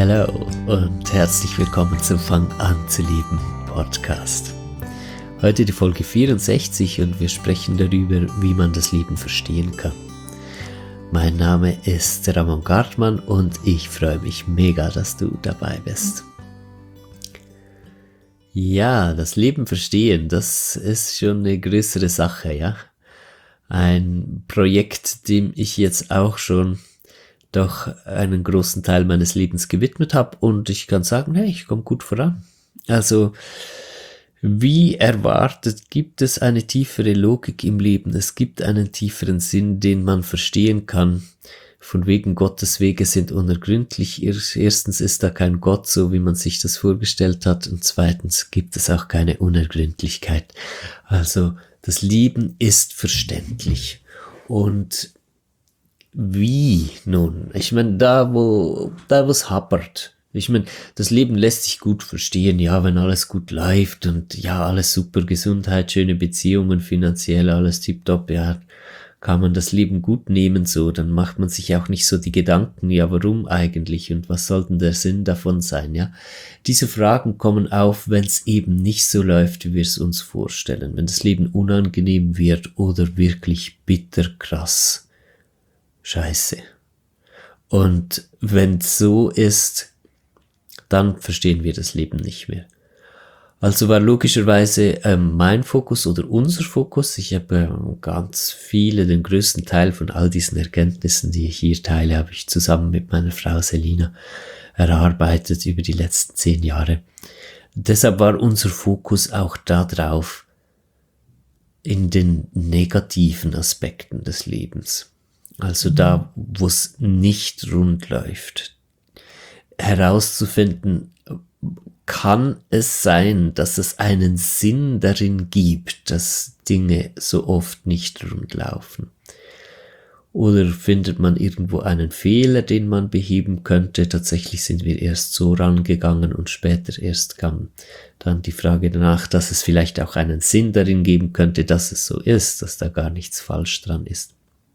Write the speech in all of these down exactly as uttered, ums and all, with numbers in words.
Hallo und herzlich willkommen zum Fang an zu lieben Podcast. Heute die Folge vierundsechzig und wir sprechen darüber, wie man das Leben verstehen kann. Mein Name ist Ramon Gartmann und ich freue mich mega, dass du dabei bist. Ja, das Leben verstehen, das ist schon eine größere Sache, ja. Ein Projekt, dem ich jetzt auch schon doch einen großen Teil meines Lebens gewidmet habe und ich kann sagen, hey, ich komme gut voran. Also, wie erwartet, gibt es eine tiefere Logik im Leben. Es gibt einen tieferen Sinn, den man verstehen kann. Von wegen Gottes Wege sind unergründlich. Erstens ist da kein Gott, so wie man sich das vorgestellt hat. Und zweitens gibt es auch keine Unergründlichkeit. Also, das Leben ist verständlich. Und wie nun? Ich meine, da wo da wo es hapert. Ich meine, das Leben lässt sich gut verstehen, ja, wenn alles gut läuft und ja, alles super, Gesundheit, schöne Beziehungen, finanziell alles tipptopp, ja, kann man das Leben gut nehmen so, dann macht man sich auch nicht so die Gedanken, ja, warum eigentlich und was soll denn der Sinn davon sein, ja? Diese Fragen kommen auf, wenn es eben nicht so läuft, wie wir es uns vorstellen, wenn das Leben unangenehm wird oder wirklich bitter krass. Scheiße. Und wenn es so ist, dann verstehen wir das Leben nicht mehr. Also war logischerweise ähm, mein Fokus oder unser Fokus, ich habe äh, ganz viele, den größten Teil von all diesen Erkenntnissen, die ich hier teile, habe ich zusammen mit meiner Frau Selina erarbeitet über die letzten zehn Jahre. Deshalb war unser Fokus auch darauf, in den negativen Aspekten des Lebens. Also da, wo es nicht rund läuft, herauszufinden, kann es sein, dass es einen Sinn darin gibt, dass Dinge so oft nicht rund laufen? Oder findet man irgendwo einen Fehler, den man beheben könnte? Tatsächlich sind wir erst so rangegangen und später erst kam dann die Frage danach, dass es vielleicht auch einen Sinn darin geben könnte, dass es so ist, dass da gar nichts falsch dran ist.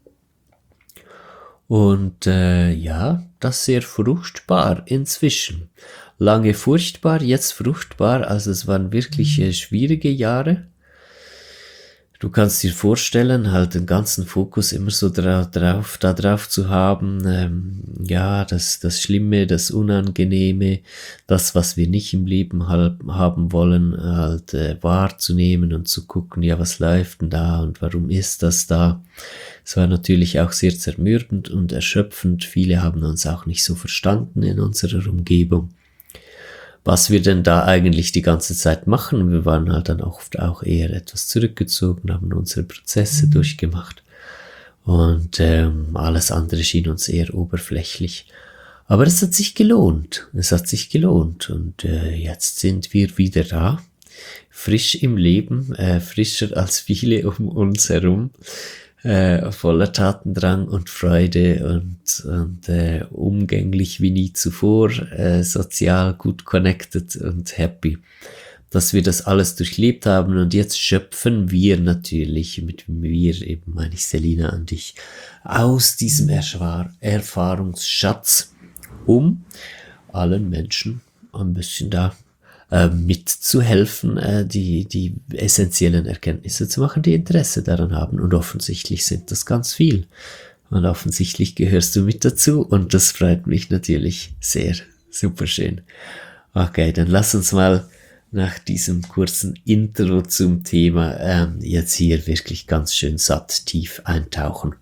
Und äh, ja, das sehr fruchtbar inzwischen. Lange furchtbar, jetzt fruchtbar, also es waren wirklich äh, schwierige Jahre. Du kannst dir vorstellen, halt den ganzen Fokus immer so dra- drauf, da drauf zu haben, ähm, ja, das, das Schlimme, das Unangenehme, das, was wir nicht im Leben halt, haben wollen, halt äh, wahrzunehmen und zu gucken, ja, was läuft denn da und warum ist das da? Es war natürlich auch sehr zermürbend und erschöpfend. Viele haben uns auch nicht so verstanden in unserer Umgebung, was wir denn da eigentlich die ganze Zeit machen. Wir waren halt dann oft auch eher etwas zurückgezogen, haben unsere Prozesse mhm. durchgemacht und ähm, alles andere schien uns eher oberflächlich. Aber es hat sich gelohnt, es hat sich gelohnt und äh, jetzt sind wir wieder da, frisch im Leben, äh, frischer als viele um uns herum. Äh, voller Tatendrang und Freude und, und äh, umgänglich wie nie zuvor, äh, sozial gut connected und happy, dass wir das alles durchlebt haben und jetzt schöpfen wir natürlich, mit wir eben meine ich Selina und ich, aus diesem Erschwar- Erfahrungsschatz, um allen Menschen ein bisschen da äh, mitzuhelfen, äh, die, die essentiellen Erkenntnisse zu machen, die Interesse daran haben. Und offensichtlich sind das ganz viel. Und offensichtlich gehörst du mit dazu und das freut mich natürlich sehr. Super schön. Okay, dann lass uns mal nach diesem kurzen Intro zum Thema ähm, jetzt hier wirklich ganz schön satt tief eintauchen.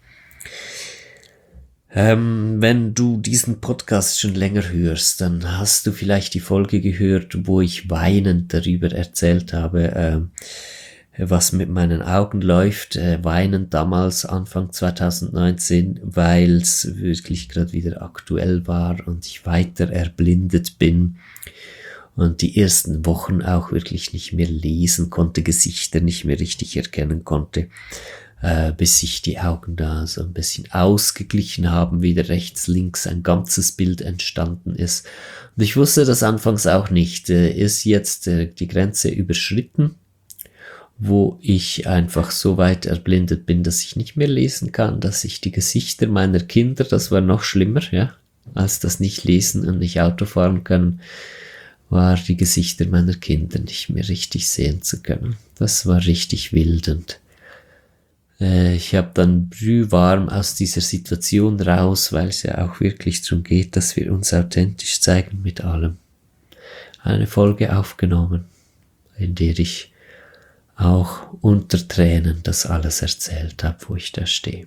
Ähm, wenn du diesen Podcast schon länger hörst, dann hast du vielleicht die Folge gehört, wo ich weinend darüber erzählt habe, ähm, was mit meinen Augen läuft. Äh, weinend damals, Anfang zwanzig neunzehn, weil es wirklich gerade wieder aktuell war und ich weiter erblindet bin und die ersten Wochen auch wirklich nicht mehr lesen konnte, Gesichter nicht mehr richtig erkennen konnte. Äh, bis sich die Augen da so ein bisschen ausgeglichen haben, wieder rechts, links ein ganzes Bild entstanden ist. Und ich wusste das anfangs auch nicht. Äh, ist jetzt äh, die Grenze überschritten, wo ich einfach so weit erblindet bin, dass ich nicht mehr lesen kann, dass ich die Gesichter meiner Kinder, das war noch schlimmer, ja, als das nicht lesen und nicht Auto fahren können, war die Gesichter meiner Kinder nicht mehr richtig sehen zu können. Das war richtig wild und äh, ich habe dann brühwarm aus dieser Situation raus, weil es ja auch wirklich darum geht, dass wir uns authentisch zeigen mit allem. Eine Folge aufgenommen, in der ich auch unter Tränen das alles erzählt habe, wo ich da stehe.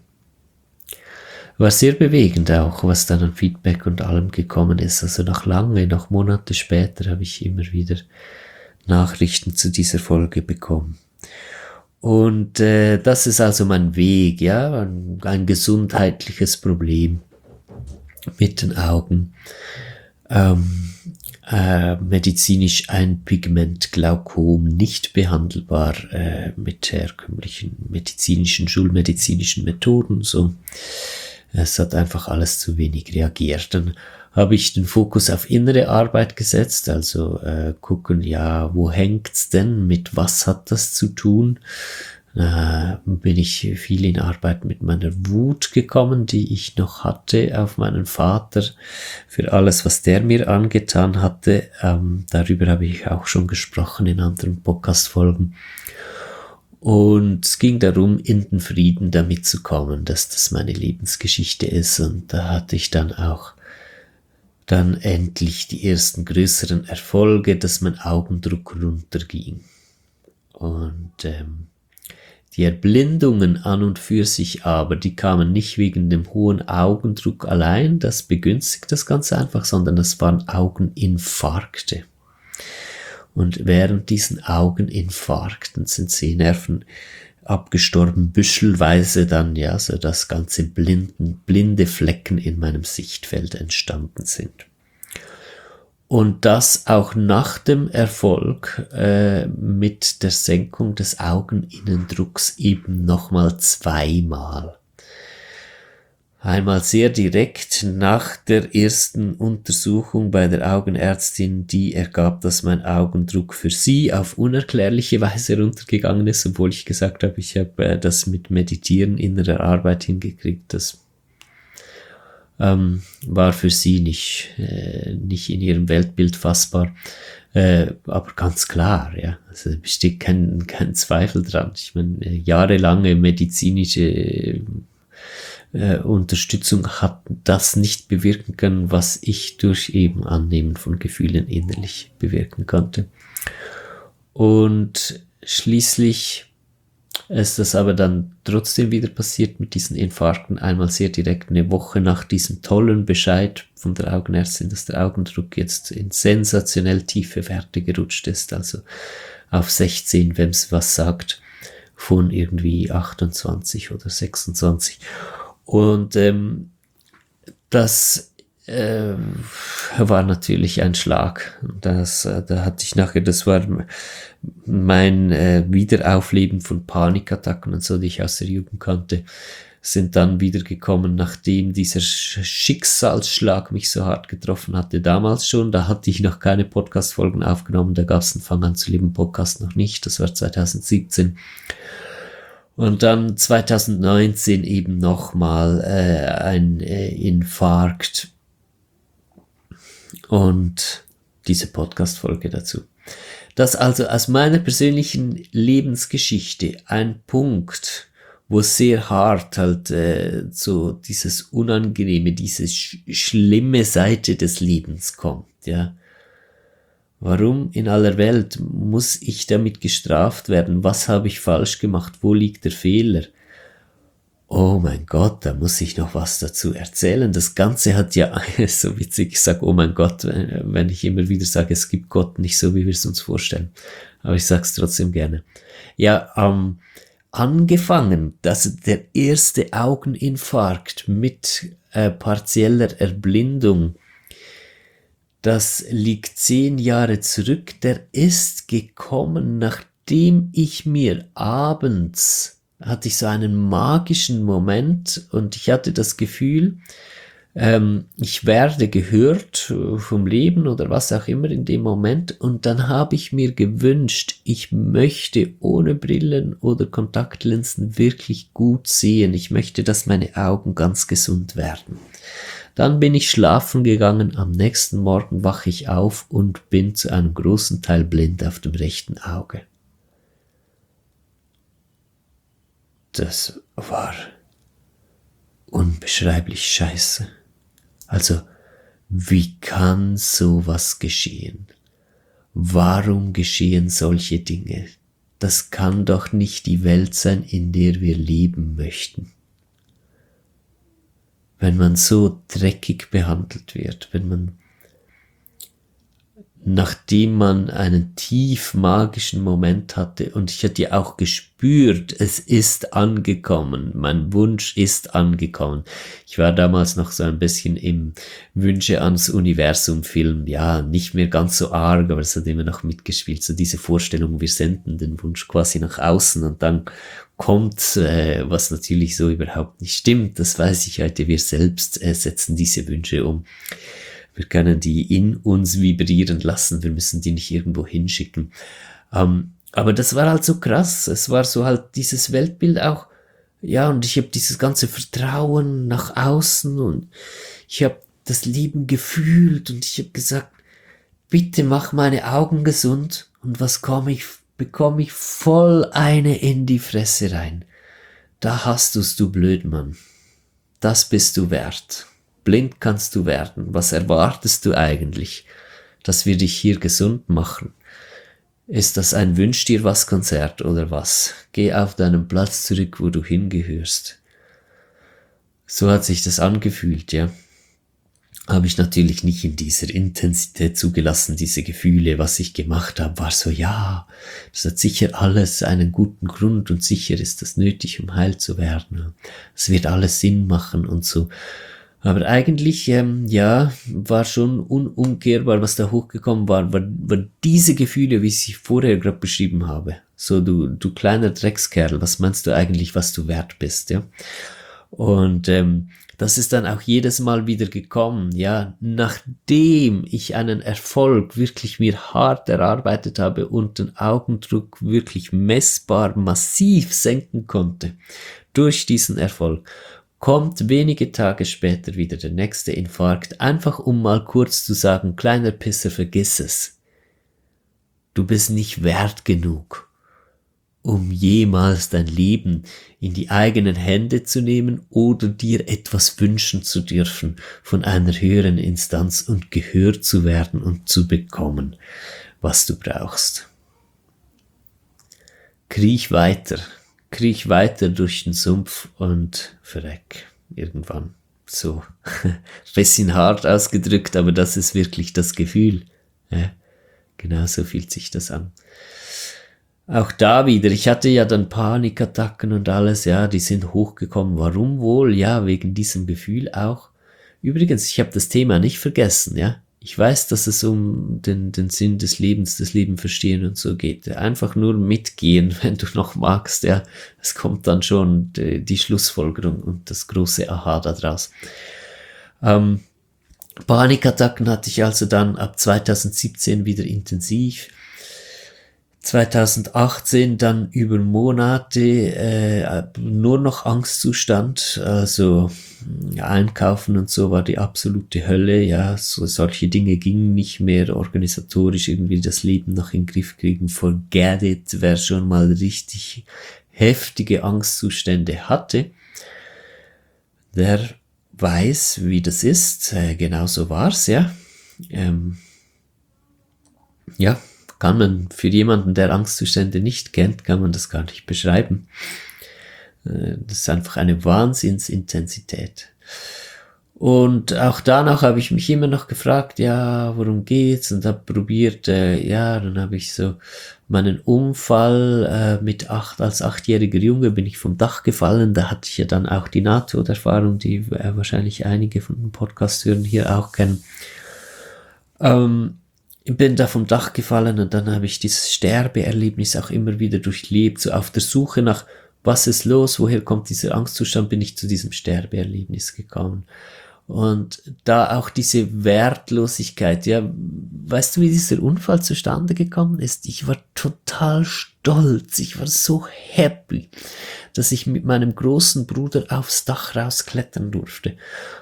War sehr bewegend auch, was dann an Feedback und allem gekommen ist. Also nach lange, noch Monate später habe ich immer wieder Nachrichten zu dieser Folge bekommen. Und äh, das ist also mein Weg, ja, ein, ein gesundheitliches Problem mit den Augen. Ähm, äh, medizinisch ein Pigmentglaukom, nicht behandelbar äh, mit herkömmlichen medizinischen, schulmedizinischen Methoden, so. Es hat einfach alles zu wenig reagiert. Dann habe ich den Fokus auf innere Arbeit gesetzt, also äh, gucken, ja, wo hängt's denn, mit was hat das zu tun? Äh, bin ich viel in Arbeit mit meiner Wut gekommen, die ich noch hatte auf meinen Vater, für alles, was der mir angetan hatte. Ähm, darüber habe ich auch schon gesprochen in anderen Podcast-Folgen. Und es ging darum, in den Frieden damit zu kommen, dass das meine Lebensgeschichte ist. Und da hatte ich dann auch dann endlich die ersten größeren Erfolge, dass mein Augendruck runterging. Und ähm, die Erblindungen an und für sich aber, die kamen nicht wegen dem hohen Augendruck allein, das begünstigt das Ganze einfach, sondern das waren Augeninfarkte. Und während diesen Augeninfarkten sind Sehnerven abgestorben, büschelweise dann, ja, so dass ganze blinden, blinde Flecken in meinem Sichtfeld entstanden sind. Und das auch nach dem Erfolg äh, mit der Senkung des Augeninnendrucks eben nochmal zweimal. Einmal sehr direkt nach der ersten Untersuchung bei der Augenärztin, die ergab, dass mein Augendruck für sie auf unerklärliche Weise runtergegangen ist, obwohl ich gesagt habe, ich habe äh, das mit Meditieren, innerer Arbeit hingekriegt. Das ähm, war für sie nicht, äh, nicht in ihrem Weltbild fassbar, äh, aber ganz klar, ja, also besteht kein, kein Zweifel dran. Ich meine, jahrelange medizinische äh, Äh, Unterstützung hat das nicht bewirken können, was ich durch eben Annehmen von Gefühlen innerlich bewirken konnte. Und schließlich ist das aber dann trotzdem wieder passiert mit diesen Infarkten, einmal sehr direkt eine Woche nach diesem tollen Bescheid von der Augenärztin, dass der Augendruck jetzt in sensationell tiefe Werte gerutscht ist, also auf sechzehn, wenn es was sagt, von irgendwie achtundzwanzig oder sechsundzwanzig. Und ähm, das äh, war natürlich ein Schlag. Das, äh, da hatte ich nachher, das war mein äh, Wiederaufleben von Panikattacken und so, die ich aus der Jugend kannte, sind dann wieder gekommen, nachdem dieser Schicksalsschlag mich so hart getroffen hatte. Damals schon, da hatte ich noch keine Podcast-Folgen aufgenommen, da gab es den Fang an zu leben Podcast noch nicht, das war zweitausendsiebzehn. Und dann zweitausendneunzehn eben nochmal äh, ein äh, Infarkt und diese Podcast-Folge dazu. Das also aus meiner persönlichen Lebensgeschichte ein Punkt, wo sehr hart halt äh, so dieses Unangenehme, diese sch- schlimme Seite des Lebens kommt, ja. Warum in aller Welt muss ich damit gestraft werden? Was habe ich falsch gemacht? Wo liegt der Fehler? Oh mein Gott, da muss ich noch was dazu erzählen. Das Ganze hat ja, so witzig, ich sage, oh mein Gott, wenn ich immer wieder sage, es gibt Gott nicht so, wie wir es uns vorstellen. Aber ich sage es trotzdem gerne. Ja, ähm, angefangen, dass der erste Augeninfarkt mit äh, partieller Erblindung, das liegt zehn Jahre zurück, der ist gekommen, nachdem ich mir abends, hatte ich so einen magischen Moment und ich hatte das Gefühl, ähm, ich werde gehört vom Leben oder was auch immer in dem Moment und dann habe ich mir gewünscht, ich möchte ohne Brillen oder Kontaktlinsen wirklich gut sehen, ich möchte, dass meine Augen ganz gesund werden. Dann bin ich schlafen gegangen, am nächsten Morgen wache ich auf und bin zu einem großen Teil blind auf dem rechten Auge. Das war unbeschreiblich scheiße. Also, wie kann sowas geschehen? Warum geschehen solche Dinge? Das kann doch nicht die Welt sein, in der wir leben möchten. Wenn man so dreckig behandelt wird, wenn man, nachdem man einen tief magischen Moment hatte, und ich hatte ja auch gespürt, es ist angekommen, mein Wunsch ist angekommen. Ich war damals noch so ein bisschen im Wünsche ans Universum Film, ja, nicht mehr ganz so arg, aber es hat immer noch mitgespielt, so diese Vorstellung, wir senden den Wunsch quasi nach außen und dann kommt, äh, was natürlich so überhaupt nicht stimmt, das weiß ich heute, wir selbst äh, setzen diese Wünsche um. Wir können die in uns vibrieren lassen, wir müssen die nicht irgendwo hinschicken. Ähm, aber das war halt so krass, es war so halt dieses Weltbild auch, ja, und ich habe dieses ganze Vertrauen nach außen und ich habe das Leben gefühlt und ich habe gesagt, bitte mach meine Augen gesund, und was komme ich, bekomme ich voll eine in die Fresse rein. Da hast du's, du Blödmann. Das bist du wert. Blind kannst du werden. Was erwartest du eigentlich? Dass wir dich hier gesund machen? Ist das ein Wünsch dir was Konzert oder was? Geh auf deinen Platz zurück, wo du hingehörst. So hat sich das angefühlt, ja. Habe ich natürlich nicht in dieser Intensität zugelassen, diese Gefühle. Was ich gemacht habe, war so, ja, das hat sicher alles einen guten Grund und sicher ist das nötig, um heil zu werden. Es wird alles Sinn machen und so. Aber eigentlich, ähm, ja, war schon unumkehrbar, was da hochgekommen war, war, war diese Gefühle, wie ich sie vorher gerade beschrieben habe. So, du, du kleiner Dreckskerl, was meinst du eigentlich, was du wert bist, ja? Und ähm, das ist dann auch jedes Mal wieder gekommen, ja, nachdem ich einen Erfolg wirklich mir hart erarbeitet habe und den Augendruck wirklich messbar massiv senken konnte durch diesen Erfolg, kommt wenige Tage später wieder der nächste Infarkt, einfach um mal kurz zu sagen, kleiner Pisser, vergiss es. Du bist nicht wert genug, um jemals dein Leben in die eigenen Hände zu nehmen oder dir etwas wünschen zu dürfen von einer höheren Instanz und gehört zu werden und zu bekommen, was du brauchst. Kriech weiter. Kriech weiter durch den Sumpf und verreck irgendwann. So, bisschen hart ausgedrückt, aber das ist wirklich das Gefühl. Ja, genau so fühlt sich das an. Auch da wieder, ich hatte ja dann Panikattacken und alles, ja, die sind hochgekommen. Warum wohl? Ja, wegen diesem Gefühl auch. Übrigens, ich habe das Thema nicht vergessen, ja. Ich weiß, dass es um den, den Sinn des Lebens, das Leben verstehen und so geht. Einfach nur mitgehen, wenn du noch magst, ja. Es kommt dann schon die, die Schlussfolgerung und das große Aha daraus. Ähm, Panikattacken hatte ich also dann ab zweitausendsiebzehn wieder intensiv. zweitausendachtzehn dann über Monate äh, nur noch Angstzustand, also Einkaufen und so war die absolute Hölle, ja, so solche Dinge gingen nicht mehr, organisatorisch irgendwie das Leben noch in den Griff kriegen, forget it, wer schon mal richtig heftige Angstzustände hatte, der weiß, wie das ist, äh, genau so war's, ja, ähm, ja, kann man, für jemanden, der Angstzustände nicht kennt, kann man das gar nicht beschreiben. Das ist einfach eine Wahnsinnsintensität. Und auch danach habe ich mich immer noch gefragt, ja, worum geht's? Und habe probiert, äh, ja, dann habe ich so meinen Unfall äh, mit acht, als achtjähriger Junge bin ich vom Dach gefallen. Da hatte ich ja dann auch die Nahtoderfahrung, die äh, wahrscheinlich einige von den Podcast-Hörern hier auch kennen. Ähm, Ich bin da vom Dach gefallen und dann habe ich dieses Sterbeerlebnis auch immer wieder durchlebt. So auf der Suche nach, was ist los, woher kommt dieser Angstzustand, bin ich zu diesem Sterbeerlebnis gekommen. Und da auch diese Wertlosigkeit, ja, weißt du, wie dieser Unfall zustande gekommen ist? Ich war total stolz, ich war so happy, dass ich mit meinem großen Bruder aufs Dach rausklettern durfte.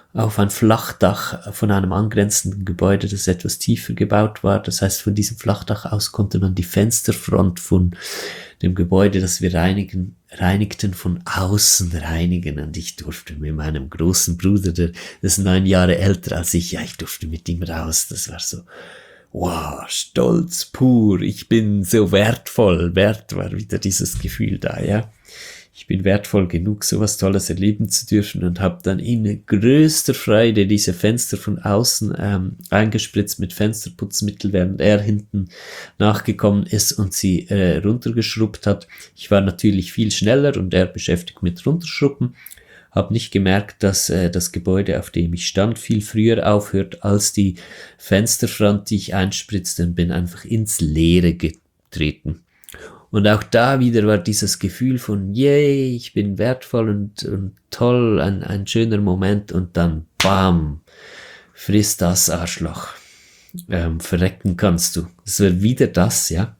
auf ein Flachdach von einem angrenzenden Gebäude, das etwas tiefer gebaut war. Das heißt, von diesem Flachdach aus konnte man die Fensterfront von dem Gebäude, das wir reinigen, reinigten, von außen reinigen. Und ich durfte mit meinem großen Bruder, der ist neun Jahre älter als ich, ja, ich durfte mit ihm raus. Das war so, wow, Stolz pur. Ich bin so wertvoll. Wert war wieder dieses Gefühl da, ja. Ich bin wertvoll genug, sowas Tolles erleben zu dürfen, und habe dann in größter Freude diese Fenster von außen ähm, eingespritzt mit Fensterputzmittel, während er hinten nachgekommen ist und sie äh, runtergeschrubbt hat. Ich war natürlich viel schneller und er beschäftigt mit runterschrubben. Habe nicht gemerkt, dass äh, das Gebäude, auf dem ich stand, viel früher aufhört als die Fensterfront, die ich einspritzte, und bin einfach ins Leere getreten. Und auch da wieder war dieses Gefühl von, yay, ich bin wertvoll und, und toll, ein, ein schöner Moment, und dann, bam, frisst das Arschloch. Ähm, verrecken kannst du. Es wird wieder das, ja.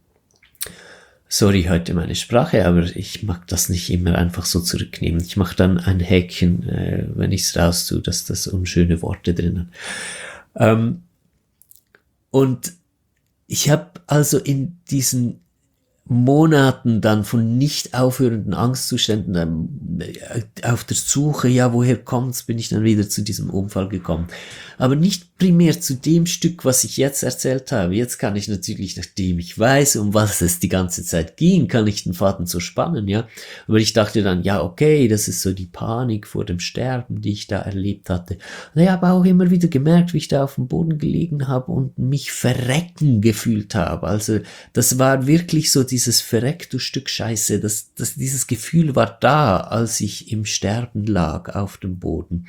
Sorry heute meine Sprache, aber ich mag das nicht immer einfach so zurücknehmen. Ich mache dann ein Häkchen, äh, wenn ich es raus tue, dass das unschöne Worte drin hat. Ähm, und ich habe also in diesen Monaten dann von nicht aufhörenden Angstzuständen ähm, auf der Suche, ja, woher kommt's, bin ich dann wieder zu diesem Unfall gekommen. Aber nicht primär zu dem Stück, was ich jetzt erzählt habe. Jetzt kann ich natürlich, nachdem ich weiß, um was es die ganze Zeit ging, kann ich den Faden so spannen, ja. Aber ich dachte dann, ja, okay, das ist so die Panik vor dem Sterben, die ich da erlebt hatte. Und ich habe auch immer wieder gemerkt, wie ich da auf dem Boden gelegen habe und mich verrecken gefühlt habe. Also das war wirklich so dieses Verreck, du Stück Scheiße. Das, das, dieses Gefühl war da, als ich im Sterben lag auf dem Boden.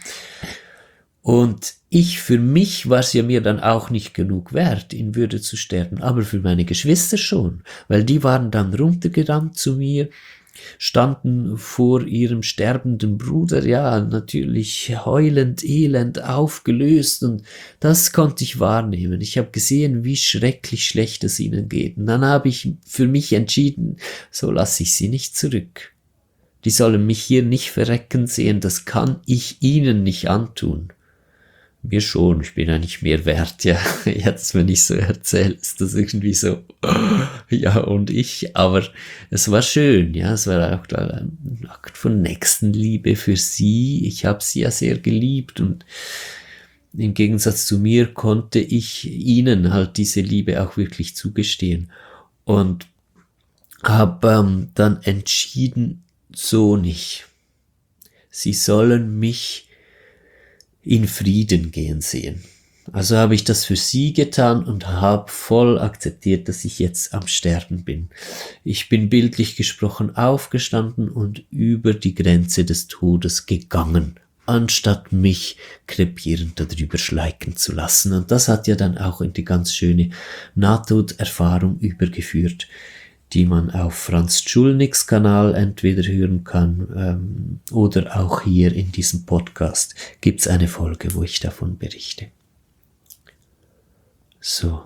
Und ich, für mich war es ja mir dann auch nicht genug wert, in Würde zu sterben, aber für meine Geschwister schon, weil die waren dann runtergerannt zu mir, standen vor ihrem sterbenden Bruder, ja, natürlich heulend, elend, aufgelöst, und das konnte ich wahrnehmen. Ich habe gesehen, wie schrecklich schlecht es ihnen geht. Und dann habe ich für mich entschieden, so lasse ich sie nicht zurück. Die sollen mich hier nicht verrecken sehen, das kann ich ihnen nicht antun. Mir schon, ich bin ja nicht mehr wert, ja. Jetzt, wenn ich so erzähle, ist das irgendwie so, ja, und ich, aber es war schön, ja, es war auch ein Akt von Nächstenliebe für sie. Ich habe sie ja sehr geliebt, und im Gegensatz zu mir konnte ich ihnen halt diese Liebe auch wirklich zugestehen, und habe ähm, dann entschieden, so nicht. Sie sollen mich in Frieden gehen sehen. Also habe ich das für sie getan und habe voll akzeptiert, dass ich jetzt am Sterben bin. Ich bin bildlich gesprochen aufgestanden und über die Grenze des Todes gegangen, anstatt mich krepierend darüber schleichen zu lassen. Und das hat ja dann auch in die ganz schöne Nahtoderfahrung übergeführt, die man auf Franz Schulnigs Kanal entweder hören kann ähm, oder auch hier in diesem Podcast gibt es eine Folge, wo ich davon berichte. So.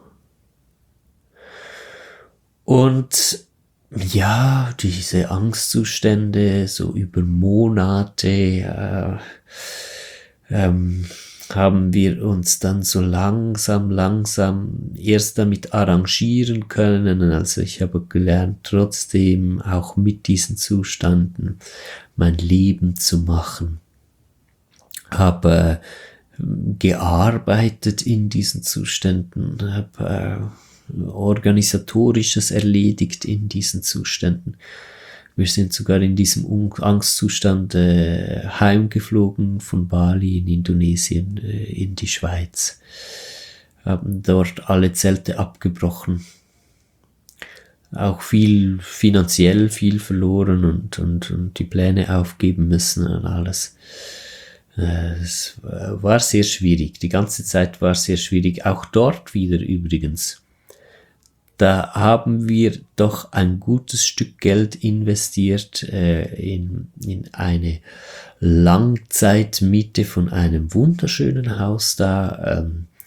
Und ja, diese Angstzustände so über Monate äh, ähm, haben wir uns dann so langsam, langsam erst damit arrangieren können. Also ich habe gelernt, trotzdem auch mit diesen Zuständen mein Leben zu machen. Habe äh, gearbeitet in diesen Zuständen, habe äh, Organisatorisches erledigt in diesen Zuständen. Wir sind sogar in diesem Angstzustand äh, heimgeflogen von Bali in Indonesien äh, in die Schweiz. Haben dort alle Zelte abgebrochen. Auch viel finanziell viel verloren und, und, und die Pläne aufgeben müssen und alles. Äh, es war sehr schwierig. Die ganze Zeit war sehr schwierig. Auch dort wieder übrigens. Da haben wir doch ein gutes Stück Geld investiert äh, in, in eine Langzeitmiete von einem wunderschönen Haus da, ähm,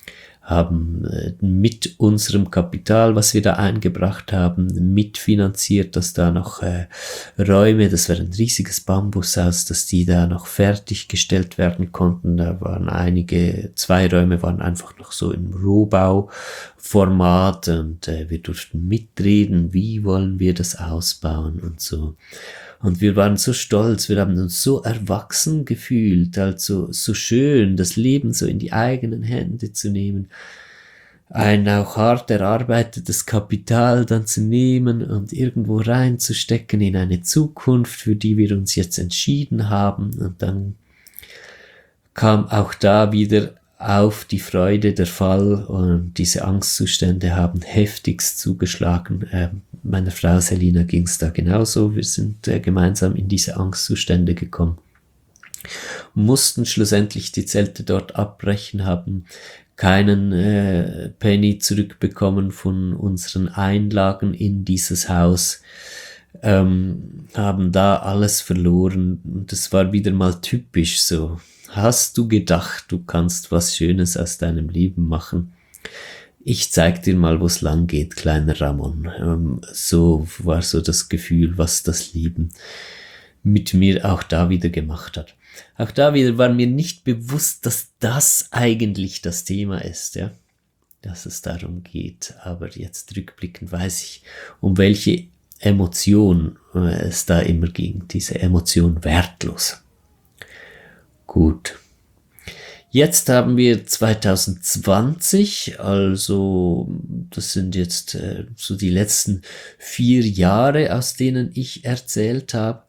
haben äh, mit unserem Kapital, was wir da eingebracht haben, mitfinanziert, dass da noch äh, Räume, das war ein riesiges Bambushaus, dass die da noch fertiggestellt werden konnten. Da waren einige, zwei Räume waren einfach noch so im Rohbauformat und äh, wir durften mitreden, wie wollen wir das ausbauen und so. Und wir waren so stolz, wir haben uns so erwachsen gefühlt, also so schön, das Leben so in die eigenen Hände zu nehmen, ein auch hart erarbeitetes Kapital dann zu nehmen und irgendwo reinzustecken in eine Zukunft, für die wir uns jetzt entschieden haben. Und dann kam auch da wieder auf die Freude der Fall und diese Angstzustände haben heftigst zugeschlagen. Äh, meiner Frau Selina ging es da genauso. Wir sind äh, gemeinsam in diese Angstzustände gekommen. Mussten schlussendlich die Zelte dort abbrechen, haben keinen äh, Penny zurückbekommen von unseren Einlagen in dieses Haus, ähm, haben da alles verloren. Und das war wieder mal typisch so. Hast du gedacht, du kannst was Schönes aus deinem Leben machen? Ich zeig dir mal, wo's lang geht, kleiner Ramon. Ähm, so war so das Gefühl, was das Leben mit mir auch da wieder gemacht hat. Auch da wieder war mir nicht bewusst, dass das eigentlich das Thema ist, ja, dass es darum geht. Aber jetzt rückblickend weiß ich, um welche Emotion äh, es da immer ging. Diese Emotion wertlos. Gut. Jetzt haben wir zwanzig zwanzig, also das sind jetzt äh, so die letzten vier Jahre, aus denen ich erzählt habe.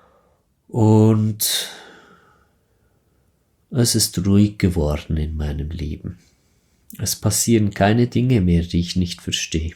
Und es ist ruhig geworden in meinem Leben. Es passieren keine Dinge mehr, die ich nicht verstehe.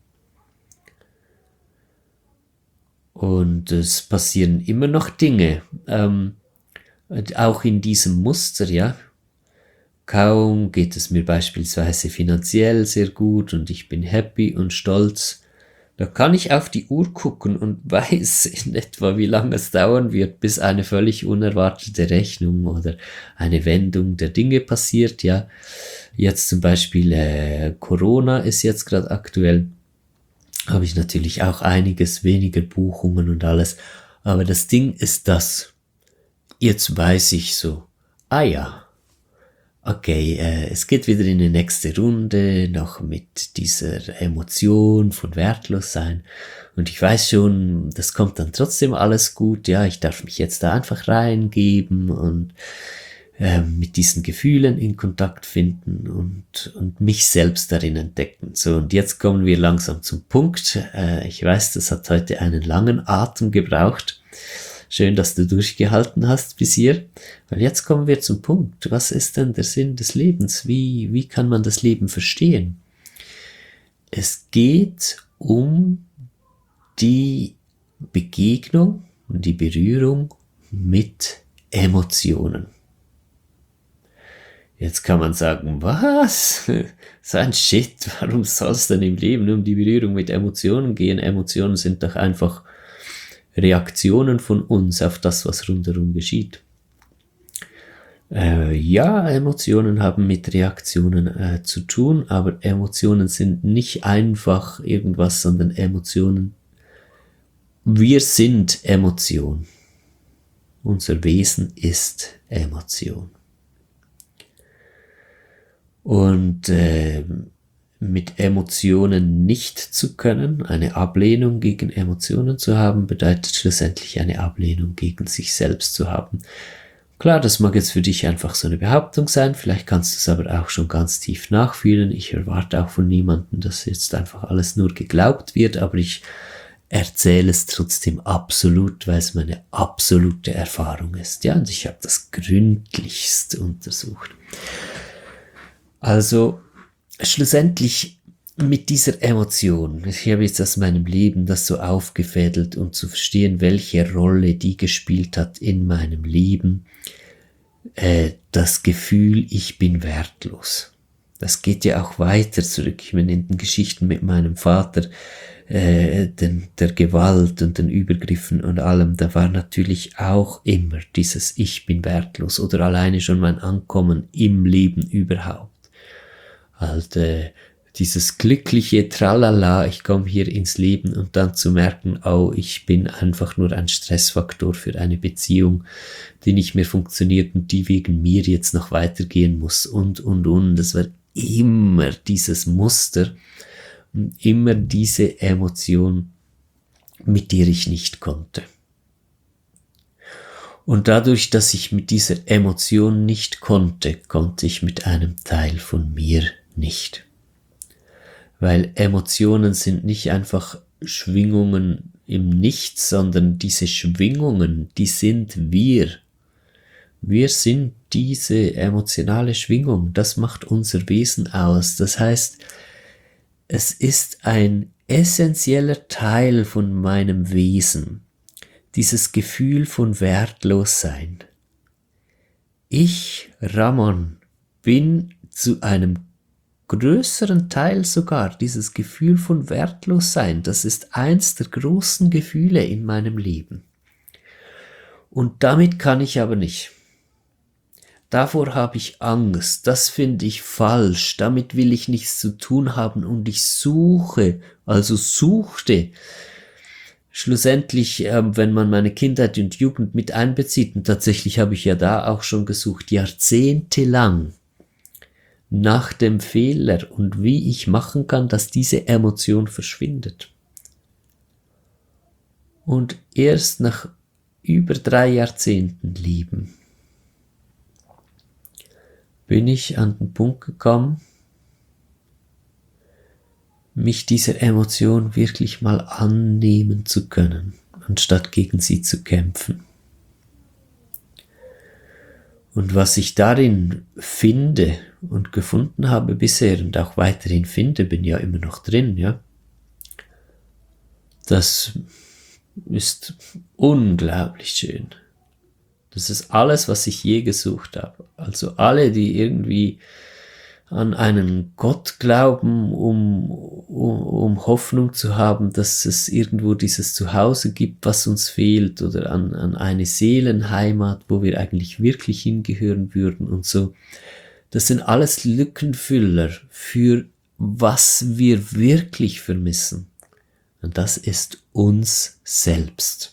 Und es passieren immer noch Dinge, ähm, auch in diesem Muster, ja. Kaum geht es mir beispielsweise finanziell sehr gut und ich bin happy und stolz. Da kann ich auf die Uhr gucken und weiß in etwa, wie lange es dauern wird, bis eine völlig unerwartete Rechnung oder eine Wendung der Dinge passiert, ja. Jetzt zum Beispiel äh, Corona ist jetzt gerade aktuell, habe ich natürlich auch einiges weniger Buchungen und alles. Aber das Ding ist das. Jetzt weiß ich so, ah ja, okay, äh, es geht wieder in die nächste Runde, noch mit dieser Emotion von Wertlossein. Und ich weiß schon, das kommt dann trotzdem alles gut, ja, ich darf mich jetzt da einfach reingeben und äh, mit diesen Gefühlen in Kontakt finden und, und mich selbst darin entdecken. So, und jetzt kommen wir langsam zum Punkt. Äh, ich weiß, das hat heute einen langen Atem gebraucht. Schön, dass du durchgehalten hast bis hier, weil jetzt kommen wir zum Punkt. Was ist denn der Sinn des Lebens? Wie, wie kann man das Leben verstehen? Es geht um die Begegnung und die Berührung mit Emotionen. Jetzt kann man sagen, was? So ein Shit, warum soll es denn im Leben um die Berührung mit Emotionen gehen? Emotionen sind doch einfach Reaktionen von uns auf das, was rundherum geschieht. Äh, ja, Emotionen haben mit Reaktionen äh, zu tun, aber Emotionen sind nicht einfach irgendwas, sondern Emotionen. Wir sind Emotion. Unser Wesen ist Emotion. Und äh, mit Emotionen nicht zu können, eine Ablehnung gegen Emotionen zu haben, bedeutet schlussendlich eine Ablehnung gegen sich selbst zu haben. Klar, das mag jetzt für dich einfach so eine Behauptung sein, vielleicht kannst du es aber auch schon ganz tief nachfühlen. Ich erwarte auch von niemandem, dass jetzt einfach alles nur geglaubt wird, aber ich erzähle es trotzdem absolut, weil es meine absolute Erfahrung ist. Ja, und ich habe das gründlichst untersucht. Also, schlussendlich mit dieser Emotion, ich habe jetzt aus meinem Leben das so aufgefädelt, um zu verstehen, welche Rolle die gespielt hat in meinem Leben, äh, das Gefühl, ich bin wertlos. Das geht ja auch weiter zurück. Ich meine, in den Geschichten mit meinem Vater, äh, den, der Gewalt und den Übergriffen und allem, da war natürlich auch immer dieses Ich bin wertlos oder alleine schon mein Ankommen im Leben überhaupt. Halt äh, dieses glückliche Tralala, ich komme hier ins Leben und dann zu merken, oh, ich bin einfach nur ein Stressfaktor für eine Beziehung, die nicht mehr funktioniert und die wegen mir jetzt noch weitergehen muss und, und, und. Das war immer dieses Muster und immer diese Emotion, mit der ich nicht konnte. Und dadurch, dass ich mit dieser Emotion nicht konnte, konnte ich mit einem Teil von mir nicht. Weil Emotionen sind nicht einfach Schwingungen im Nichts, sondern diese Schwingungen, die sind wir. Wir sind diese emotionale Schwingung, das macht unser Wesen aus. Das heißt, es ist ein essentieller Teil von meinem Wesen, dieses Gefühl von Wertlossein. Ich, Ramon, bin zu einem größeren Teil sogar dieses Gefühl von Wertlossein. Das ist eins der großen Gefühle in meinem Leben. Und damit kann ich aber nicht. Davor habe ich Angst, das finde ich falsch, damit will ich nichts zu tun haben und ich suche, also suchte, schlussendlich, äh, wenn man meine Kindheit und Jugend mit einbezieht, und tatsächlich habe ich ja da auch schon gesucht, jahrzehntelang nach dem Fehler und wie ich machen kann, dass diese Emotion verschwindet. Und erst nach über drei Jahrzehnten Leben bin ich an den Punkt gekommen, mich dieser Emotion wirklich mal annehmen zu können, anstatt gegen sie zu kämpfen. Und was ich darin finde und gefunden habe bisher und auch weiterhin finde, bin ja immer noch drin, ja, das ist unglaublich schön. Das ist alles, was ich je gesucht habe. Also alle, die irgendwie an einen Gott glauben, um, um, um Hoffnung zu haben, dass es irgendwo dieses Zuhause gibt, was uns fehlt, oder an, an eine Seelenheimat, wo wir eigentlich wirklich hingehören würden und so. Das sind alles Lückenfüller für was wir wirklich vermissen. Und das ist uns selbst.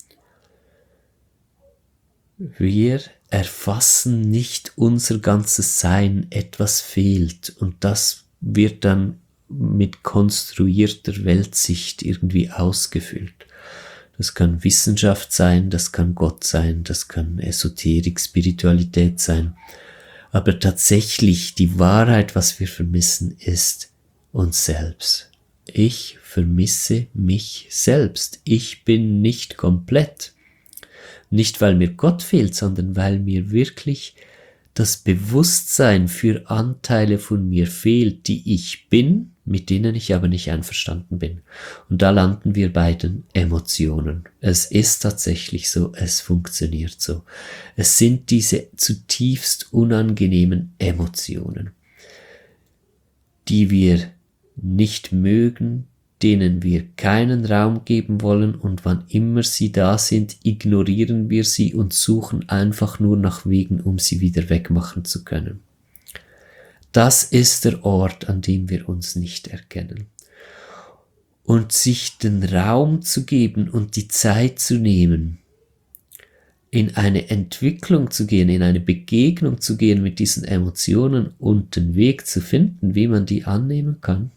Wir erfassen nicht unser ganzes Sein, etwas fehlt und das wird dann mit konstruierter Weltsicht irgendwie ausgefüllt. Das kann Wissenschaft sein, das kann Gott sein, das kann Esoterik, Spiritualität sein. Aber tatsächlich die Wahrheit, was wir vermissen, ist uns selbst. Ich vermisse mich selbst. Ich bin nicht komplett. Nicht, weil mir Gott fehlt, sondern weil mir wirklich das Bewusstsein für Anteile von mir fehlt, die ich bin, mit denen ich aber nicht einverstanden bin. Und da landen wir bei den Emotionen. Es ist tatsächlich so, es funktioniert so. Es sind diese zutiefst unangenehmen Emotionen, die wir nicht mögen, denen wir keinen Raum geben wollen und wann immer sie da sind, ignorieren wir sie und suchen einfach nur nach Wegen, um sie wieder wegmachen zu können. Das ist der Ort, an dem wir uns nicht erkennen. Und sich den Raum zu geben und die Zeit zu nehmen, in eine Entwicklung zu gehen, in eine Begegnung zu gehen mit diesen Emotionen und den Weg zu finden, wie man die annehmen kann,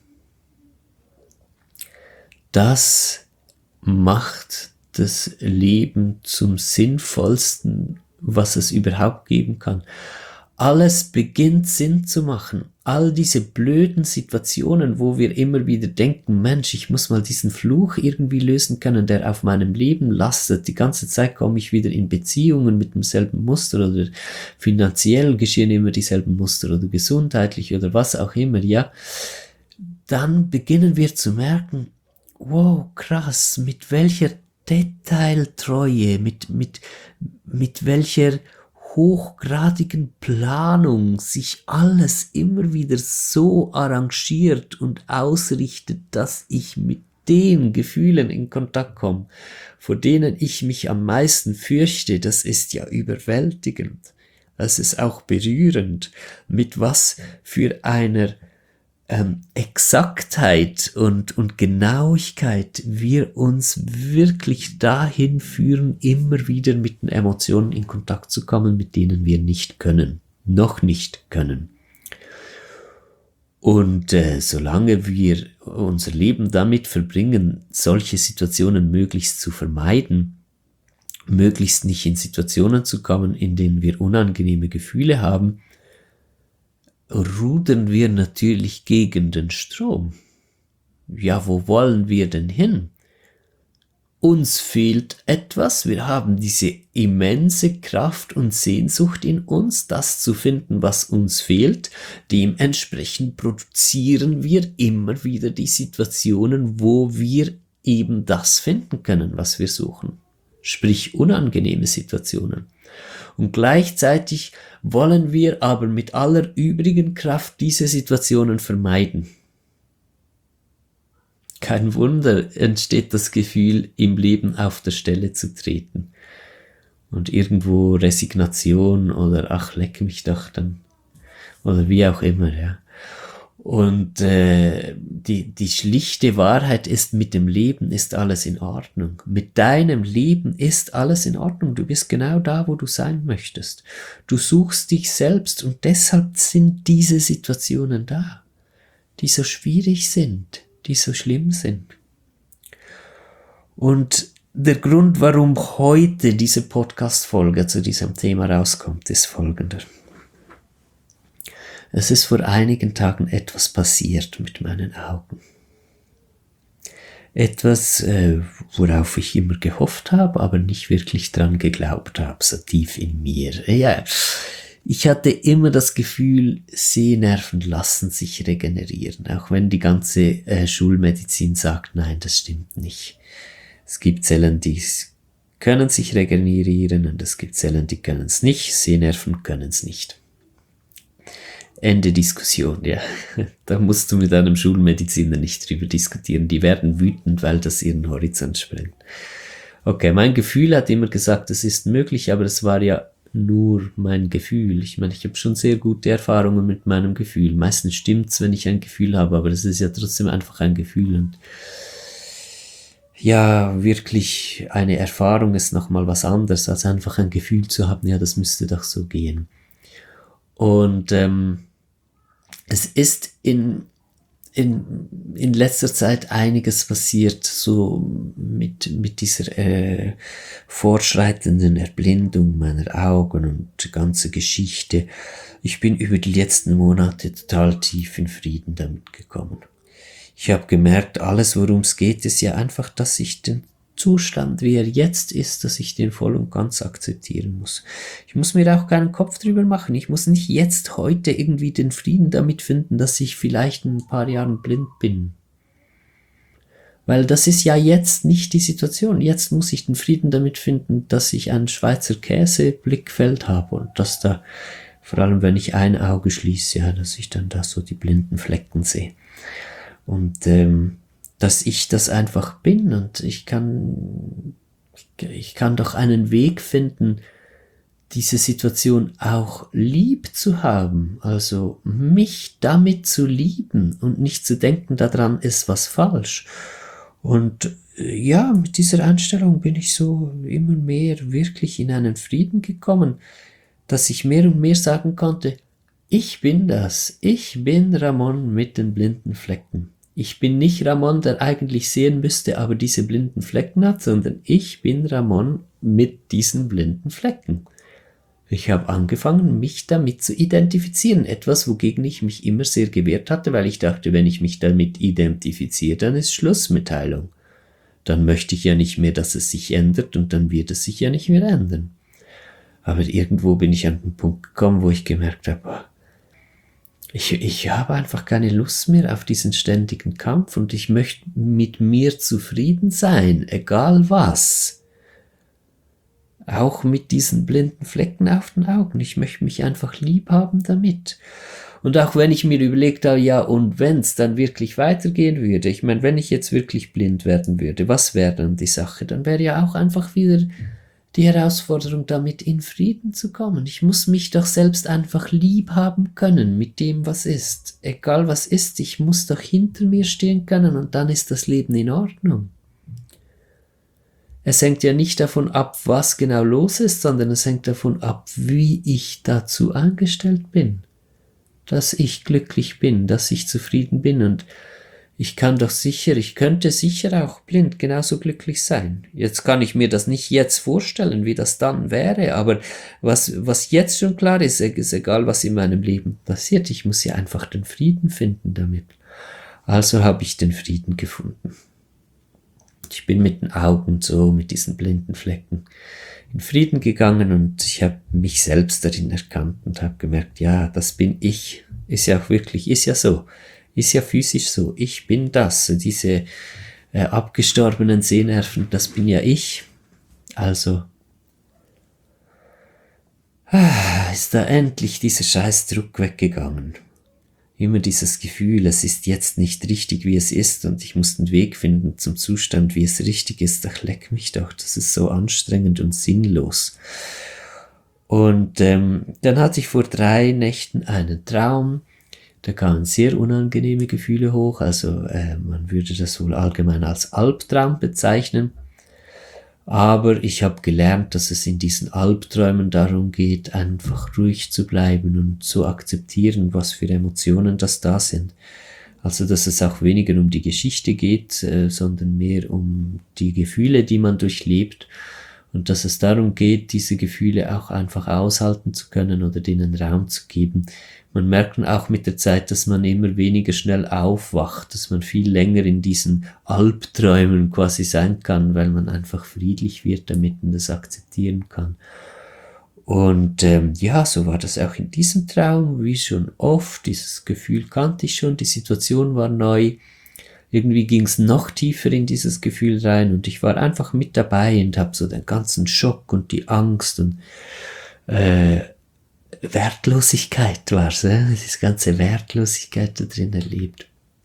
das macht das Leben zum sinnvollsten, was es überhaupt geben kann. Alles beginnt Sinn zu machen. All diese blöden Situationen, wo wir immer wieder denken, Mensch, ich muss mal diesen Fluch irgendwie lösen können, der auf meinem Leben lastet. Die ganze Zeit komme ich wieder in Beziehungen mit demselben Muster oder finanziell geschehen immer dieselben Muster oder gesundheitlich oder was auch immer, ja. Dann beginnen wir zu merken, wow, krass, mit welcher Detailtreue, mit, mit, mit welcher hochgradigen Planung sich alles immer wieder so arrangiert und ausrichtet, dass ich mit den Gefühlen in Kontakt komme, vor denen ich mich am meisten fürchte. Das ist ja überwältigend. Es ist auch berührend, mit was für einer ähm, Exaktheit und, und Genauigkeit wir uns wirklich dahin führen, immer wieder mit den Emotionen in Kontakt zu kommen, mit denen wir nicht können, noch nicht können. Und äh, solange wir unser Leben damit verbringen, solche Situationen möglichst zu vermeiden, möglichst nicht in Situationen zu kommen, in denen wir unangenehme Gefühle haben, rudern wir natürlich gegen den Strom. Ja, wo wollen wir denn hin? Uns fehlt etwas, wir haben diese immense Kraft und Sehnsucht in uns, das zu finden, was uns fehlt. Dementsprechend produzieren wir immer wieder die Situationen, wo wir eben das finden können, was wir suchen. Sprich unangenehme Situationen. Und gleichzeitig wollen wir aber mit aller übrigen Kraft diese Situationen vermeiden. Kein Wunder entsteht das Gefühl, im Leben auf der Stelle zu treten. Und irgendwo Resignation oder ach, leck mich doch dann. Oder wie auch immer, ja. Und äh, die, die schlichte Wahrheit ist, mit dem Leben ist alles in Ordnung. Mit deinem Leben ist alles in Ordnung. Du bist genau da, wo du sein möchtest. Du suchst dich selbst und deshalb sind diese Situationen da, die so schwierig sind, die so schlimm sind. Und der Grund, warum heute diese Podcast-Folge zu diesem Thema rauskommt, ist folgender. Es ist vor einigen Tagen etwas passiert mit meinen Augen. Etwas, äh, worauf ich immer gehofft habe, aber nicht wirklich dran geglaubt habe, so tief in mir. Ja, ich hatte immer das Gefühl, Sehnerven lassen sich regenerieren, auch wenn die ganze äh, Schulmedizin sagt, nein, das stimmt nicht. Es gibt Zellen, die können sich regenerieren und es gibt Zellen, die können es nicht. Sehnerven können es nicht. Ende Diskussion, ja. Da musst du mit einem Schulmediziner nicht drüber diskutieren. Die werden wütend, weil das ihren Horizont sprengt. Okay, mein Gefühl hat immer gesagt, es ist möglich, aber es war ja nur mein Gefühl. Ich meine, ich habe schon sehr gute Erfahrungen mit meinem Gefühl. Meistens stimmt's, wenn ich ein Gefühl habe, aber das ist ja trotzdem einfach ein Gefühl. Und ja, wirklich eine Erfahrung ist nochmal was anderes, als einfach ein Gefühl zu haben, ja, das müsste doch so gehen. Und ähm, es ist in, in, in letzter Zeit einiges passiert, so mit, mit dieser äh, fortschreitenden Erblindung meiner Augen und die ganze Geschichte. Ich bin über die letzten Monate total tief in Frieden damit gekommen. Ich habe gemerkt, alles worum es geht, ist ja einfach, dass ich den Zustand, wie er jetzt ist, dass ich den voll und ganz akzeptieren muss. Ich muss mir da auch keinen Kopf drüber machen. Ich muss nicht jetzt, heute irgendwie den Frieden damit finden, dass ich vielleicht in ein paar Jahren blind bin. Weil das ist ja jetzt nicht die Situation. Jetzt muss ich den Frieden damit finden, dass ich ein Schweizer Käse-Blickfeld habe und dass da, vor allem wenn ich ein Auge schließe, ja, dass ich dann da so die blinden Flecken sehe. Und ähm, dass ich das einfach bin und ich kann, ich kann doch einen Weg finden, diese Situation auch lieb zu haben, also mich damit zu lieben und nicht zu denken, daran ist was falsch. Und ja, mit dieser Einstellung bin ich so immer mehr wirklich in einen Frieden gekommen, dass ich mehr und mehr sagen konnte, ich bin das, ich bin Ramon mit den blinden Flecken. Ich bin nicht Ramon, der eigentlich sehen müsste, aber diese blinden Flecken hat, sondern ich bin Ramon mit diesen blinden Flecken. Ich habe angefangen, mich damit zu identifizieren, etwas, wogegen ich mich immer sehr gewehrt hatte, weil ich dachte, wenn ich mich damit identifiziere, dann ist Schlussmitteilung. Dann möchte ich ja nicht mehr, dass es sich ändert und dann wird es sich ja nicht mehr ändern. Aber irgendwo bin ich an den Punkt gekommen, wo ich gemerkt habe, Ich, ich habe einfach keine Lust mehr auf diesen ständigen Kampf und ich möchte mit mir zufrieden sein, egal was. Auch mit diesen blinden Flecken auf den Augen. Ich möchte mich einfach lieb haben damit. Und auch wenn ich mir überlegt habe, ja, und wenn es dann wirklich weitergehen würde, ich meine, wenn ich jetzt wirklich blind werden würde, was wäre dann die Sache? Dann wäre ja auch einfach wieder die Herausforderung, damit in Frieden zu kommen. Ich muss mich doch selbst einfach lieb haben können mit dem, was ist. Egal was ist, ich muss doch hinter mir stehen können und dann ist das Leben in Ordnung. Es hängt ja nicht davon ab, was genau los ist, sondern es hängt davon ab, wie ich dazu eingestellt bin. Dass ich glücklich bin, dass ich zufrieden bin und ich kann doch sicher, ich könnte sicher auch blind genauso glücklich sein. Jetzt kann ich mir das nicht jetzt vorstellen, wie das dann wäre, aber was, was jetzt schon klar ist, ist egal, was in meinem Leben passiert, ich muss ja einfach den Frieden finden damit. Also habe ich den Frieden gefunden. Ich bin mit den Augen so, mit diesen blinden Flecken in Frieden gegangen und ich habe mich selbst darin erkannt und habe gemerkt, ja, das bin ich. Ist ja auch wirklich, ist ja so. Ist ja physisch so. Ich bin das. Diese äh, abgestorbenen Sehnerven, das bin ja ich. Also ah, ist da endlich dieser scheiß Druck weggegangen. Immer dieses Gefühl, es ist jetzt nicht richtig, wie es ist und ich muss den Weg finden zum Zustand, wie es richtig ist. Ach, leck mich doch, das ist so anstrengend und sinnlos. Und ähm, dann hatte ich vor drei Nächten einen Traum. Da kamen sehr unangenehme Gefühle hoch, also äh, man würde das wohl allgemein als Albtraum bezeichnen. Aber ich habe gelernt, dass es in diesen Albträumen darum geht, einfach ruhig zu bleiben und zu akzeptieren, was für Emotionen das da sind. Also dass es auch weniger um die Geschichte geht, äh, sondern mehr um die Gefühle, die man durchlebt. Und dass es darum geht, diese Gefühle auch einfach aushalten zu können oder denen Raum zu geben. Man merkt auch mit der Zeit, dass man immer weniger schnell aufwacht, dass man viel länger in diesen Albträumen quasi sein kann, weil man einfach friedlich wird damit und das akzeptieren kann. Und ähm, ja, so war das auch in diesem Traum, wie schon oft. Dieses Gefühl kannte ich schon, die Situation war neu. Irgendwie ging es noch tiefer in dieses Gefühl rein und ich war einfach mit dabei und habe so den ganzen Schock und die Angst und äh, Wertlosigkeit war es, äh? diese ganze Wertlosigkeit da drin erlebt.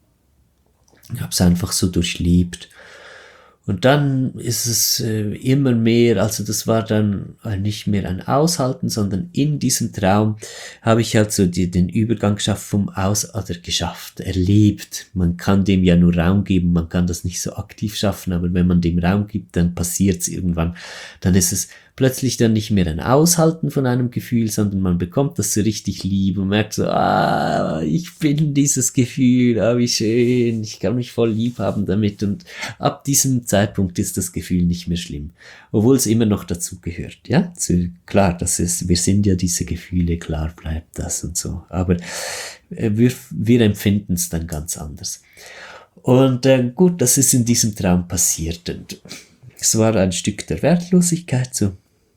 Ich habe es einfach so durchlebt. Und dann ist es äh, immer mehr, also das war dann äh, nicht mehr ein Aushalten, sondern in diesem Traum habe ich halt so die, den Übergang geschafft vom Aus, oder geschafft, erlebt. Man kann dem ja nur Raum geben, man kann das nicht so aktiv schaffen, aber wenn man dem Raum gibt, dann passiert es irgendwann. Dann ist es plötzlich dann nicht mehr ein Aushalten von einem Gefühl, sondern man bekommt das so richtig lieb und merkt so, ah, ich bin dieses Gefühl, ah, wie schön, ich kann mich voll lieb haben damit und ab diesem Zeitpunkt ist das Gefühl nicht mehr schlimm, obwohl es immer noch dazu gehört, ja, zu, klar, das ist, wir sind ja diese Gefühle, klar bleibt das und so, aber äh, wir, wir empfinden es dann ganz anders. Und äh, gut, das ist in diesem Traum passiert und es war ein Stück der Wertlosigkeit so.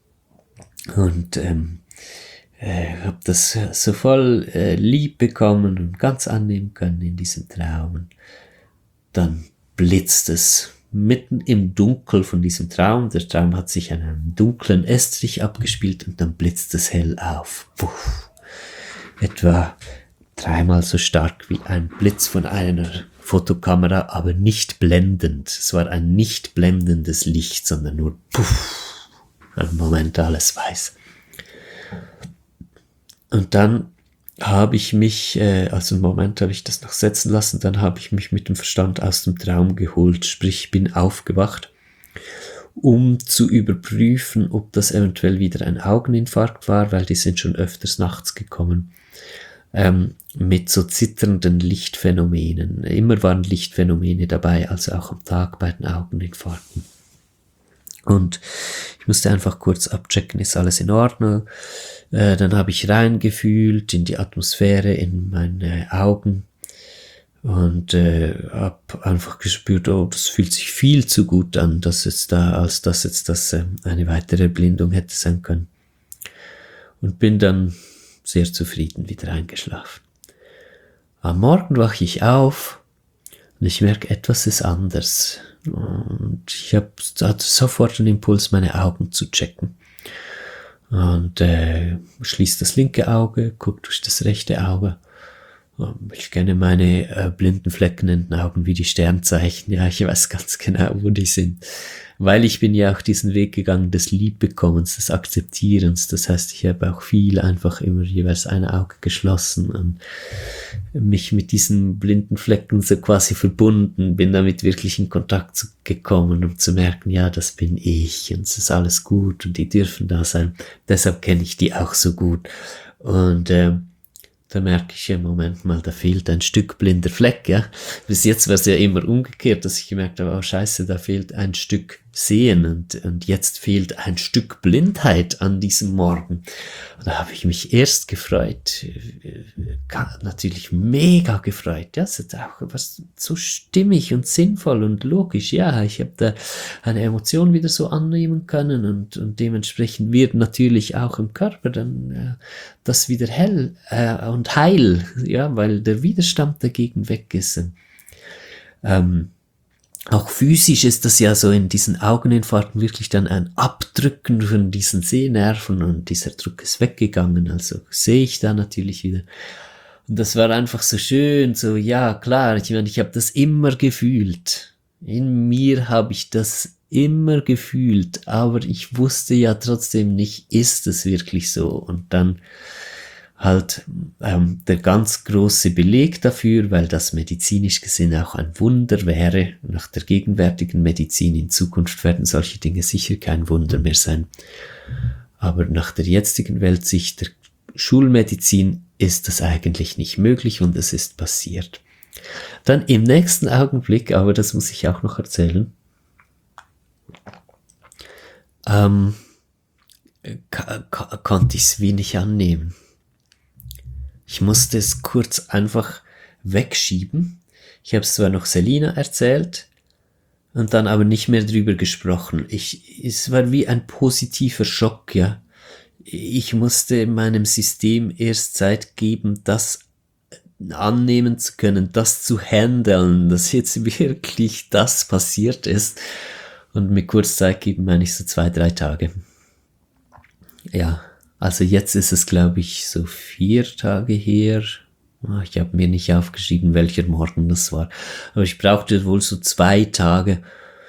Und ähm, äh, habe das so voll äh, lieb bekommen und ganz annehmen können in diesem Traum. Und dann blitzt es mitten im Dunkel von diesem Traum. Der Traum hat sich an einem dunklen Estrich abgespielt und dann blitzt es hell auf. Puff. Etwa dreimal so stark wie ein Blitz von einer Fotokamera, aber nicht blendend. Es war ein nicht blendendes Licht, sondern nur puff. Ein Moment alles weiß. Und dann habe ich mich, äh, also einen Moment habe ich das noch setzen lassen, dann habe ich mich mit dem Verstand aus dem Traum geholt, sprich bin aufgewacht, um zu überprüfen, ob das eventuell wieder ein Augeninfarkt war, weil die sind schon öfters nachts gekommen, ähm, mit so zitternden Lichtphänomenen. Immer waren Lichtphänomene dabei, also auch am Tag bei den Augeninfarkten. Und ich musste einfach kurz abchecken, ist alles in Ordnung. Äh, dann habe ich reingefühlt in die Atmosphäre, in meine Augen und äh, habe einfach gespürt, oh, das fühlt sich viel zu gut an, dass jetzt da, als dass jetzt das äh, eine weitere Blindung hätte sein können. Und bin dann sehr zufrieden wieder eingeschlafen. Am Morgen wache ich auf und ich merke, etwas ist anders. Und ich habe sofort den Impuls, meine Augen zu checken. Und äh, schließe das linke Auge, gucke durch das rechte Auge Ich kenne meine äh, blinden Flecken in den Augen wie die Sternzeichen. Ja, ich weiß ganz genau, wo die sind. Weil ich bin ja auch diesen Weg gegangen des Liebbekommens, des Akzeptierens. Das heißt, ich habe auch viel einfach immer jeweils ein Auge geschlossen und mich mit diesen blinden Flecken so quasi verbunden, bin damit wirklich in Kontakt gekommen, um zu merken, ja, das bin ich und es ist alles gut und die dürfen da sein. Deshalb kenne ich die auch so gut. Und äh, da merke ich im Moment mal, da fehlt ein Stück blinder Fleck, ja. Bis jetzt war es ja immer umgekehrt, dass ich gemerkt habe, oh Scheiße, da fehlt ein Stück Sehen und, und jetzt fehlt ein Stück Blindheit an diesem Morgen. Und da habe ich mich erst gefreut, natürlich mega gefreut, ja, es ist auch was so stimmig und sinnvoll und logisch, ja, ich habe da eine Emotion wieder so annehmen können und, und dementsprechend wird natürlich auch im Körper dann äh, das wieder hell äh, und heil, ja, weil der Widerstand dagegen weg ist. Ähm, Auch physisch ist das ja so in diesen Augeninfarkten wirklich dann ein Abdrücken von diesen Sehnerven und dieser Druck ist weggegangen, also sehe ich da natürlich wieder. Und das war einfach so schön, so ja klar, ich meine, ich habe das immer gefühlt. In mir habe ich das immer gefühlt, aber ich wusste ja trotzdem nicht, ist es wirklich so? Und dann halt ähm, der ganz große Beleg dafür, weil das medizinisch gesehen auch ein Wunder wäre, nach der gegenwärtigen Medizin in Zukunft werden solche Dinge sicher kein Wunder mehr sein. Aber nach der jetzigen Weltsicht der Schulmedizin ist das eigentlich nicht möglich und es ist passiert. Dann im nächsten Augenblick, aber das muss ich auch noch erzählen, ähm, konnte ich es wie nicht annehmen. Ich musste es kurz einfach wegschieben. Ich habe es zwar noch Selina erzählt und dann aber nicht mehr drüber gesprochen. Ich, es war wie ein positiver Schock, ja. Ich musste meinem System erst Zeit geben, das annehmen zu können, das zu handeln, dass jetzt wirklich das passiert ist. Und mit kurz Zeit geben meine ich so zwei, drei Tage. Ja. Also jetzt ist es, glaube ich, so vier Tage her. Ich habe mir nicht aufgeschrieben, welcher Morgen das war. Aber ich brauchte wohl so zwei Tage,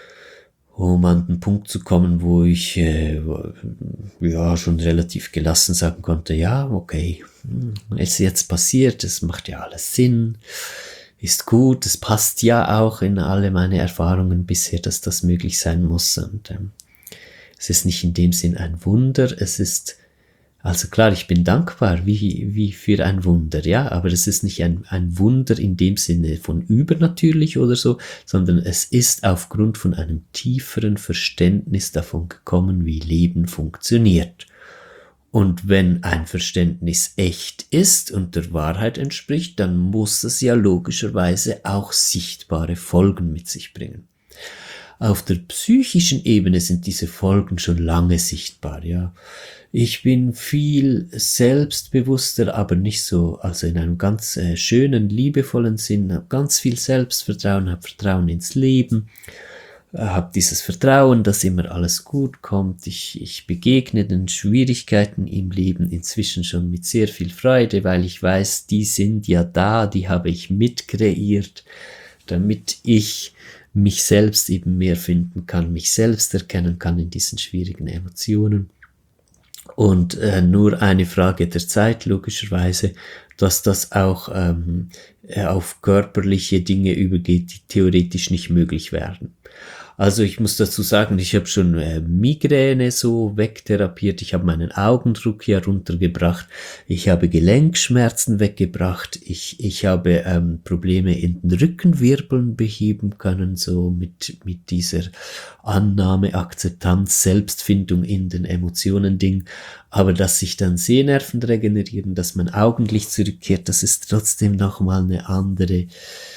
um an den Punkt zu kommen, wo ich äh, ja schon relativ gelassen sagen konnte, ja, okay, es ist jetzt passiert, es macht ja alles Sinn, ist gut, es passt ja auch in alle meine Erfahrungen bisher, dass das möglich sein muss. Und ähm, es ist nicht in dem Sinn ein Wunder, es ist Also klar, ich bin dankbar, wie, wie für ein Wunder, ja, aber es ist nicht ein, ein Wunder in dem Sinne von übernatürlich oder so, sondern es ist aufgrund von einem tieferen Verständnis davon gekommen, wie Leben funktioniert. Und wenn ein Verständnis echt ist und der Wahrheit entspricht, dann muss es ja logischerweise auch sichtbare Folgen mit sich bringen. Auf der psychischen Ebene sind diese Folgen schon lange sichtbar, ja. Ich bin viel selbstbewusster, aber nicht so, also in einem ganz äh, schönen, liebevollen Sinn, habe ganz viel Selbstvertrauen, habe Vertrauen ins Leben, äh, habe dieses Vertrauen, dass immer alles gut kommt. Ich, ich begegne den Schwierigkeiten im Leben inzwischen schon mit sehr viel Freude, weil ich weiß, die sind ja da, die habe ich mitkreiert, damit ich mich selbst eben mehr finden kann, mich selbst erkennen kann in diesen schwierigen Emotionen. Und äh, nur eine Frage der Zeit, logischerweise, dass das auch ähm, auf körperliche Dinge übergeht, die theoretisch nicht möglich wären. Also ich muss dazu sagen, ich habe schon äh, Migräne so wegtherapiert, ich habe meinen Augendruck hier runtergebracht, ich habe Gelenkschmerzen weggebracht, ich, ich habe ähm, Probleme in den Rückenwirbeln beheben können, so mit, mit dieser Annahme, Akzeptanz, Selbstfindung in den Emotionen Ding. Aber dass sich dann Sehnerven regenerieren, dass mein Augenlicht zurückkehrt, das ist trotzdem nochmal eine andere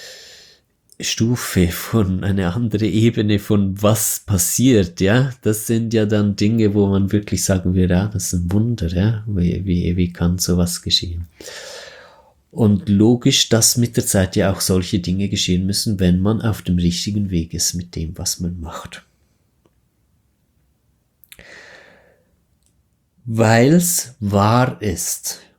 Stufe von, eine andere Ebene von was passiert, ja. Das sind ja dann Dinge, wo man wirklich sagen würde, ja, das ist ein Wunder, ja. Wie, wie, wie kann sowas geschehen? Und logisch, dass mit der Zeit ja auch solche Dinge geschehen müssen, wenn man auf dem richtigen Weg ist mit dem, was man macht. Weil's wahr ist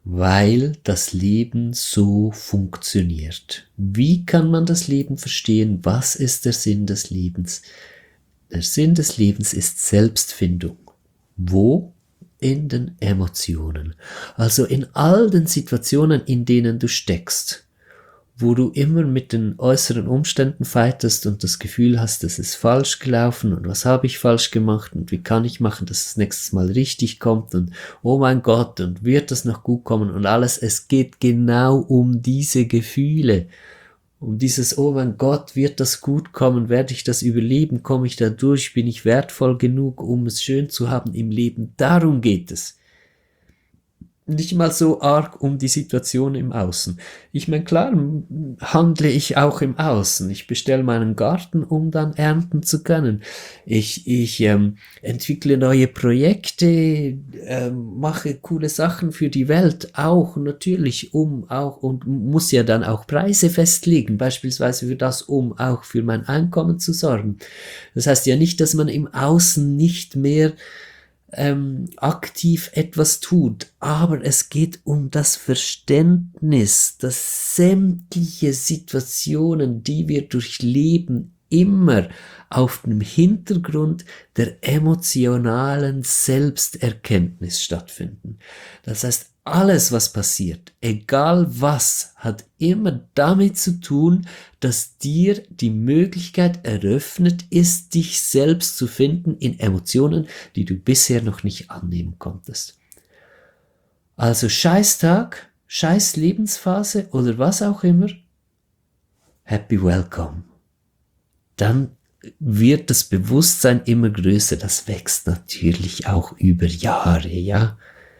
weil das Leben so funktioniert. Wie kann man das Leben verstehen? Was ist der Sinn des Lebens? Der Sinn des Lebens ist Selbstfindung. Wo? In den Emotionen. Also in all den Situationen, in denen du steckst, wo du immer mit den äußeren Umständen fightest und das Gefühl hast, es ist falsch gelaufen und was habe ich falsch gemacht und wie kann ich machen, dass es nächstes Mal richtig kommt und oh mein Gott und wird das noch gut kommen und alles. Es geht genau um diese Gefühle, um dieses oh mein Gott, wird das gut kommen, werde ich das überleben, komme ich da durch, bin ich wertvoll genug, um es schön zu haben im Leben. Darum geht es. Nicht mal so arg um die Situation im Außen. Ich meine, klar handle ich auch im Außen. Ich bestelle meinen Garten, um dann ernten zu können. Ich, ich ähm, entwickle neue Projekte, ähm, mache coole Sachen für die Welt, auch natürlich, um auch, und muss ja dann auch Preise festlegen, beispielsweise für das, um auch für mein Einkommen zu sorgen. Das heißt ja nicht, dass man im Außen nicht mehr Ähm, aktiv etwas tut, aber es geht um das Verständnis, dass sämtliche Situationen, die wir durchleben, immer auf dem Hintergrund der emotionalen Selbsterkenntnis stattfinden. Das heißt, alles, was passiert, egal was, hat immer damit zu tun, dass dir die Möglichkeit eröffnet ist, dich selbst zu finden in Emotionen, die du bisher noch nicht annehmen konntest. Also Scheißtag, scheiß Lebensphase oder was auch immer, happy welcome. Dann wird das Bewusstsein immer größer. Das wächst natürlich auch über Jahre, ja.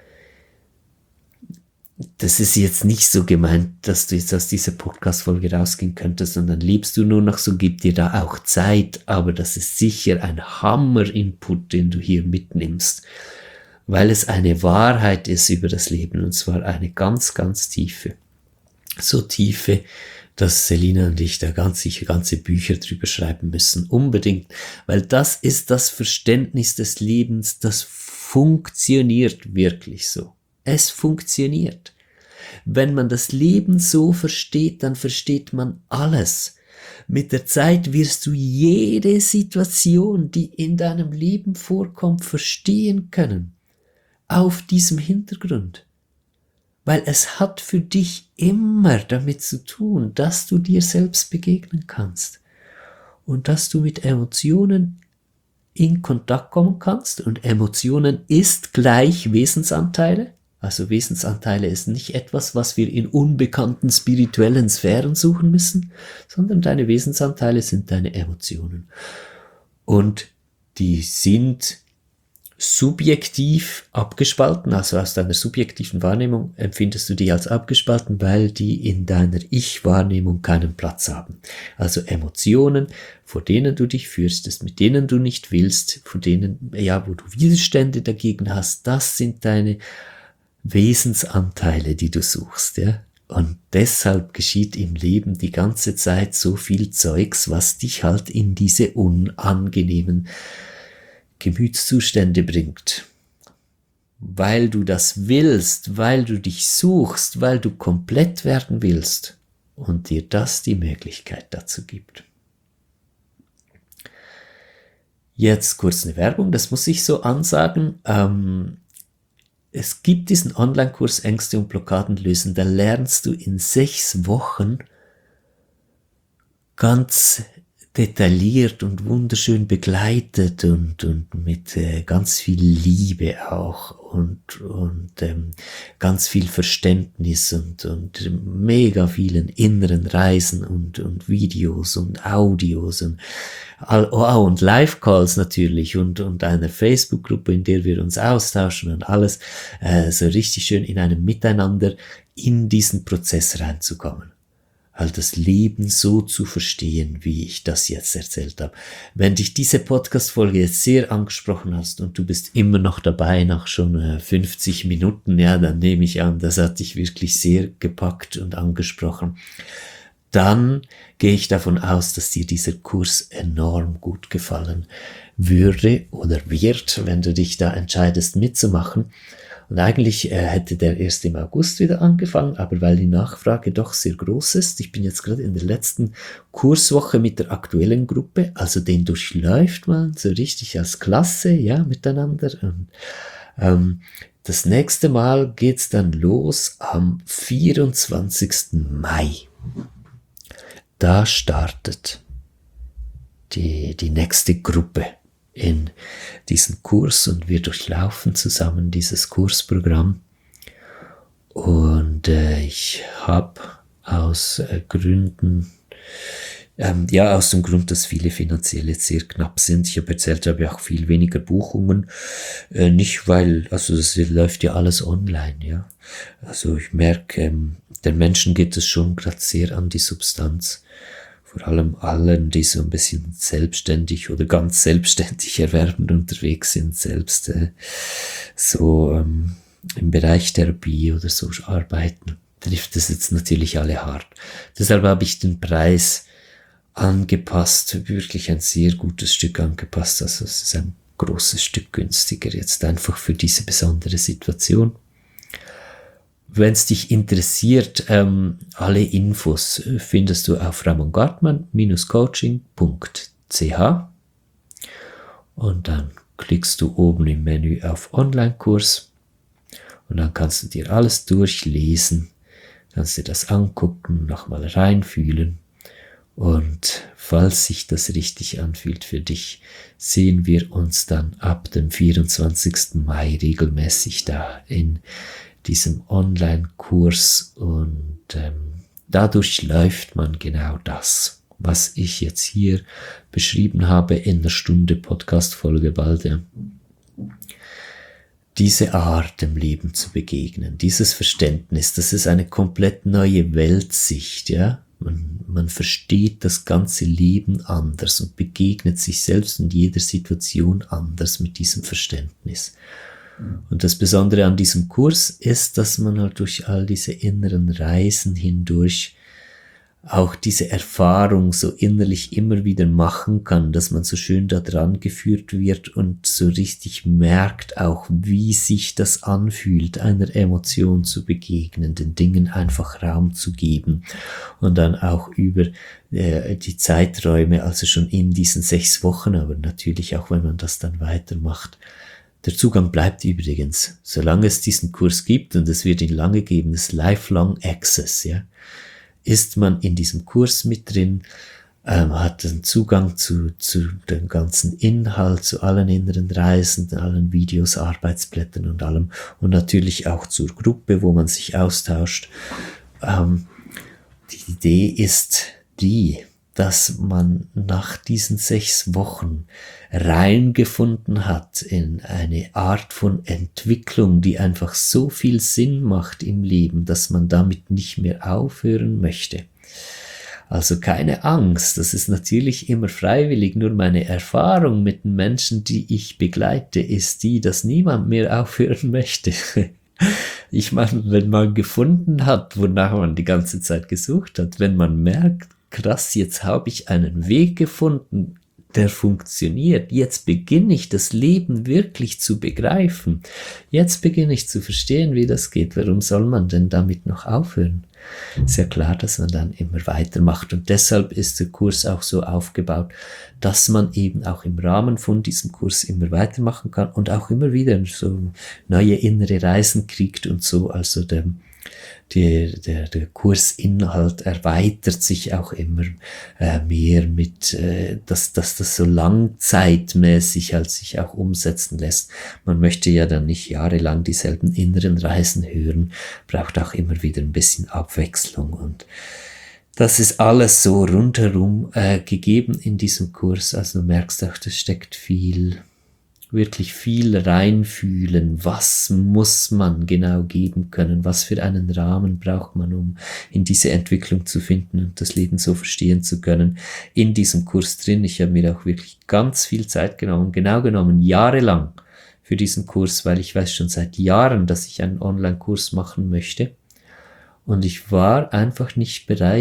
Das ist jetzt nicht so gemeint, dass du jetzt aus dieser Podcast-Folge rausgehen könntest und dann lebst du nur noch so, gib dir da auch Zeit, aber das ist sicher ein Hammer-Input, den du hier mitnimmst, weil es eine Wahrheit ist über das Leben und zwar eine ganz, ganz tiefe. So tiefe, dass Selina und ich da ganz sicher ganze Bücher drüber schreiben müssen, unbedingt, weil das ist das Verständnis des Lebens, das funktioniert wirklich so. Es funktioniert. Wenn man das Leben so versteht, dann versteht man alles. Mit der Zeit wirst du jede Situation, die in deinem Leben vorkommt, verstehen können. Auf diesem Hintergrund. Weil es hat für dich immer damit zu tun, dass du dir selbst begegnen kannst. Und dass du mit Emotionen in Kontakt kommen kannst. Und Emotionen ist gleich Wesensanteile. Also Wesensanteile ist nicht etwas, was wir in unbekannten spirituellen Sphären suchen müssen, sondern deine Wesensanteile sind deine Emotionen. Und die sind subjektiv abgespalten, also aus deiner subjektiven Wahrnehmung empfindest du die als abgespalten, weil die in deiner Ich-Wahrnehmung keinen Platz haben. Also Emotionen, vor denen du dich fürchtest, mit denen du nicht willst, von denen, ja, wo du Widerstände dagegen hast, das sind deine Wesensanteile, die du suchst, ja. Und deshalb geschieht im Leben die ganze Zeit so viel Zeugs, was dich halt in diese unangenehmen Gemütszustände bringt. Weil du das willst, weil du dich suchst, weil du komplett werden willst und dir das die Möglichkeit dazu gibt. Jetzt kurz eine Werbung, das muss ich so ansagen. Ähm, Es gibt diesen Online-Kurs Ängste und Blockaden lösen, da lernst du in sechs Wochen ganz detailliert und wunderschön begleitet und, und mit äh, ganz viel Liebe auch und, und ähm, ganz viel Verständnis und, und mega vielen inneren Reisen und, und Videos und Audios und, oh, und Live-Calls natürlich und, und einer Facebook-Gruppe, in der wir uns austauschen und alles, äh, so richtig schön in einem Miteinander in diesen Prozess reinzukommen. Halt das Leben so zu verstehen, wie ich das jetzt erzählt habe. Wenn dich diese Podcast-Folge jetzt sehr angesprochen hast und du bist immer noch dabei nach schon äh, fünfzig Minuten, ja, dann nehme ich an, das hat dich wirklich sehr gepackt und angesprochen. Dann gehe ich davon aus, dass dir dieser Kurs enorm gut gefallen würde oder wird, wenn du dich da entscheidest mitzumachen. Und eigentlich äh, hätte der erst im August wieder angefangen, aber weil die Nachfrage doch sehr groß ist, ich bin jetzt gerade in der letzten Kurswoche mit der aktuellen Gruppe, also den durchläuft man so richtig als Klasse, ja, miteinander. Und, ähm, das nächste Mal geht's dann los am vierundzwanzigsten Mai. Da startet die, die nächste Gruppe in diesen Kurs und wir durchlaufen zusammen dieses Kursprogramm. Und äh, ich habe aus äh, Gründen, ähm, ja aus dem Grund, dass viele finanziell jetzt sehr knapp sind, ich habe erzählt, ich habe auch viel weniger Buchungen, äh, nicht weil, also das läuft ja alles online, ja. Also ich merke, ähm, den Menschen geht es schon gerade sehr an die Substanz. Vor allem allen, die so ein bisschen selbstständig oder ganz selbstständig erwerbend unterwegs sind, selbst äh, so ähm, im Bereich Therapie oder so arbeiten, trifft das jetzt natürlich alle hart. Deshalb habe ich den Preis angepasst, wirklich ein sehr gutes Stück angepasst, also es ist ein großes Stück günstiger jetzt einfach für diese besondere Situation. Wenn es dich interessiert, ähm, alle Infos findest du auf ramongartmann Bindestrich coaching Punkt c h und dann klickst du oben im Menü auf Online-Kurs und dann kannst du dir alles durchlesen, kannst dir das angucken, nochmal reinfühlen und falls sich das richtig anfühlt für dich, sehen wir uns dann ab dem vierundzwanzigsten Mai regelmäßig da in diesem Online-Kurs und ähm, dadurch läuft man genau das, was ich jetzt hier beschrieben habe in der Stunde Podcast-Folge bald. Ja. Diese Art, dem Leben zu begegnen, dieses Verständnis, das ist eine komplett neue Weltsicht, ja. Man, man versteht das ganze Leben anders und begegnet sich selbst und jeder Situation anders mit diesem Verständnis. Und das Besondere an diesem Kurs ist, dass man halt durch all diese inneren Reisen hindurch auch diese Erfahrung so innerlich immer wieder machen kann, dass man so schön da dran geführt wird und so richtig merkt auch, wie sich das anfühlt, einer Emotion zu begegnen, den Dingen einfach Raum zu geben und dann auch über äh, die Zeiträume, also schon in diesen sechs Wochen, aber natürlich auch, wenn man das dann weitermacht. Der Zugang bleibt übrigens, solange es diesen Kurs gibt, und es wird ihn lange geben, das Lifelong Access, ja, ist man in diesem Kurs mit drin, ähm, hat den Zugang zu, zu dem ganzen Inhalt, zu allen inneren Reisen, allen Videos, Arbeitsblättern und allem und natürlich auch zur Gruppe, wo man sich austauscht. Ähm, die Idee ist die, dass man nach diesen sechs Wochen reingefunden hat in eine Art von Entwicklung, die einfach so viel Sinn macht im Leben, dass man damit nicht mehr aufhören möchte. Also keine Angst, das ist natürlich immer freiwillig, nur meine Erfahrung mit den Menschen, die ich begleite, ist die, dass niemand mehr aufhören möchte. Ich meine, wenn man gefunden hat, wonach man die ganze Zeit gesucht hat, wenn man merkt, krass, jetzt habe ich einen Weg gefunden, der funktioniert. Jetzt beginne ich das Leben wirklich zu begreifen. Jetzt beginne ich zu verstehen, wie das geht. Warum soll man denn damit noch aufhören? Ist ja klar, dass man dann immer weitermacht. Und deshalb ist der Kurs auch so aufgebaut, dass man eben auch im Rahmen von diesem Kurs immer weitermachen kann und auch immer wieder so neue innere Reisen kriegt und so. Also der Die, der, der Kursinhalt erweitert sich auch immer äh, mehr mit, äh, dass, dass das so langzeitmäßig halt sich auch umsetzen lässt. Man möchte ja dann nicht jahrelang dieselben inneren Reisen hören, braucht auch immer wieder ein bisschen Abwechslung und das ist alles so rundherum äh, gegeben in diesem Kurs. Also du merkst auch, das steckt viel wirklich viel reinfühlen, was muss man genau geben können, was für einen Rahmen braucht man, um in diese Entwicklung zu finden und das Leben so verstehen zu können. In diesem Kurs drin, ich habe mir auch wirklich ganz viel Zeit genommen, genau genommen, jahrelang für diesen Kurs, weil ich weiß schon seit Jahren, dass ich einen Online-Kurs machen möchte. Und ich war einfach nicht bereit,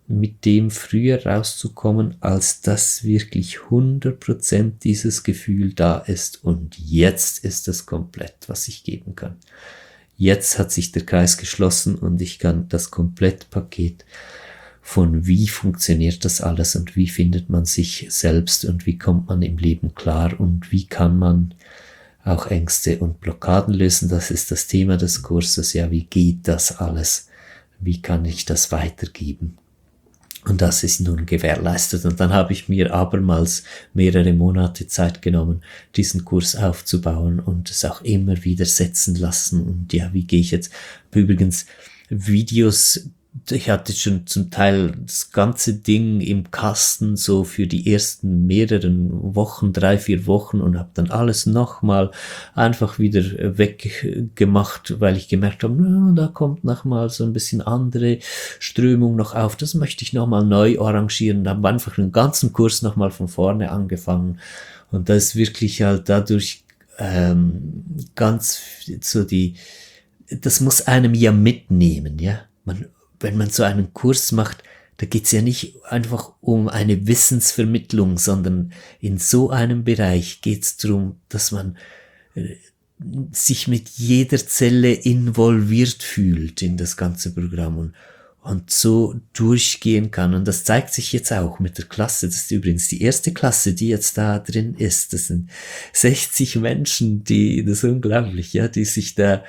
mit dem früher rauszukommen, als dass wirklich hundert Prozent dieses Gefühl da ist und jetzt ist es komplett, was ich geben kann. Jetzt hat sich der Kreis geschlossen und ich kann das Komplettpaket von wie funktioniert das alles und wie findet man sich selbst und wie kommt man im Leben klar und wie kann man auch Ängste und Blockaden lösen. Das ist das Thema des Kurses. Ja, wie geht das alles? Wie kann ich das weitergeben? Und das ist nun gewährleistet. Und dann habe ich mir abermals mehrere Monate Zeit genommen, diesen Kurs aufzubauen und es auch immer wieder setzen lassen. Und ja, wie gehe ich jetzt? Übrigens, Videos, ich hatte schon zum Teil das ganze Ding im Kasten so für die ersten mehreren Wochen, drei, vier Wochen und habe dann alles nochmal einfach wieder weggemacht, weil ich gemerkt habe, na, da kommt nochmal so ein bisschen andere Strömung noch auf, das möchte ich nochmal neu arrangieren. Da habe einfach den ganzen Kurs nochmal von vorne angefangen und das ist wirklich halt dadurch ähm, ganz so die, das muss einem ja mitnehmen, ja, man wenn man so einen Kurs macht, da geht's ja nicht einfach um eine Wissensvermittlung, sondern in so einem Bereich geht's darum, dass man äh, sich mit jeder Zelle involviert fühlt in das ganze Programm und, und so durchgehen kann. Und das zeigt sich jetzt auch mit der Klasse. Das ist übrigens die erste Klasse, die jetzt da drin ist. Das sind sechzig Menschen, die, das ist unglaublich, ja, die sich da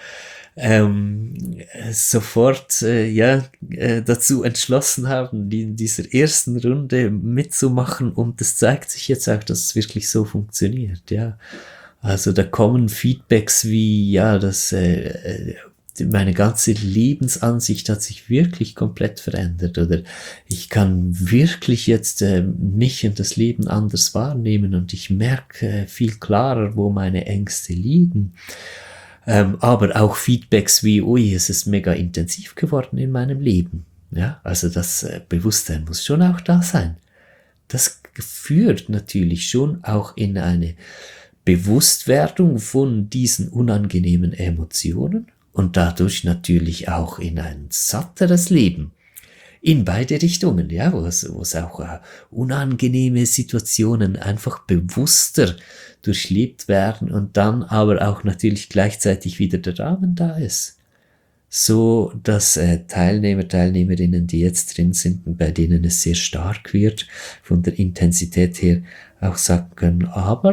Ähm, sofort äh, ja äh, dazu entschlossen haben, die in dieser ersten Runde mitzumachen und das zeigt sich jetzt auch, dass es wirklich so funktioniert, ja. Also da kommen Feedbacks wie, ja, dass äh, meine ganze Lebensansicht hat sich wirklich komplett verändert oder ich kann wirklich jetzt äh, mich und das Leben anders wahrnehmen und ich merke äh, viel klarer, wo meine Ängste liegen. Ähm, aber auch Feedbacks wie, ui, es ist mega intensiv geworden in meinem Leben. Ja, also das äh, Bewusstsein muss schon auch da sein. Das führt natürlich schon auch in eine Bewusstwerdung von diesen unangenehmen Emotionen und dadurch natürlich auch in ein satteres Leben. In beide Richtungen, ja, wo es, wo es auch äh, unangenehme Situationen einfach bewusster durchlebt werden und dann aber auch natürlich gleichzeitig wieder der Rahmen da ist. So, dass äh, Teilnehmer, Teilnehmerinnen, die jetzt drin sind und bei denen es sehr stark wird, von der Intensität her auch sagen können, aber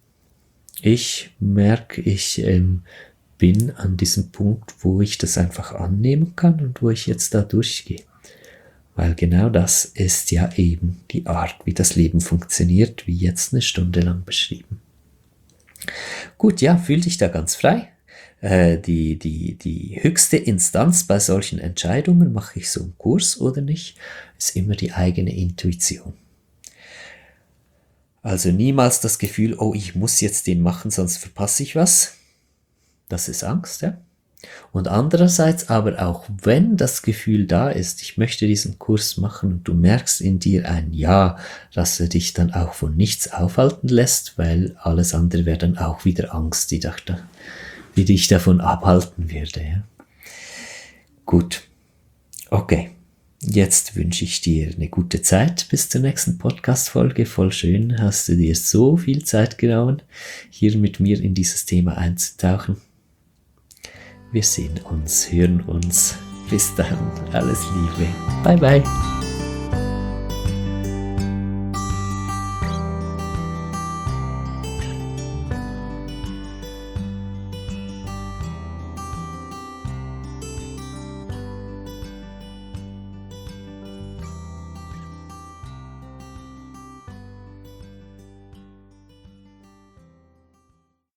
ich merke, ich ähm, bin an diesem Punkt, wo ich das einfach annehmen kann und wo ich jetzt da durchgehe. Weil genau das ist ja eben die Art, wie das Leben funktioniert, wie jetzt eine Stunde lang beschrieben. Gut, ja, fühl dich da ganz frei. Äh, die, die, die höchste Instanz bei solchen Entscheidungen, mache ich so einen Kurs oder nicht, ist immer die eigene Intuition. Also niemals das Gefühl, oh, ich muss jetzt den machen, sonst verpasse ich was. Das ist Angst, ja. Und andererseits aber auch, wenn das Gefühl da ist, ich möchte diesen Kurs machen und du merkst in dir ein Ja, dass er dich dann auch von nichts aufhalten lässt, weil alles andere wäre dann auch wieder Angst, die, dachte, die dich davon abhalten würde. Ja? Gut, okay. Jetzt wünsche ich dir eine gute Zeit bis zur nächsten Podcast-Folge. Voll schön, hast du dir so viel Zeit genommen, hier mit mir in dieses Thema einzutauchen. Wir sehen uns, hören uns. Bis dann. Alles Liebe. Bye, bye.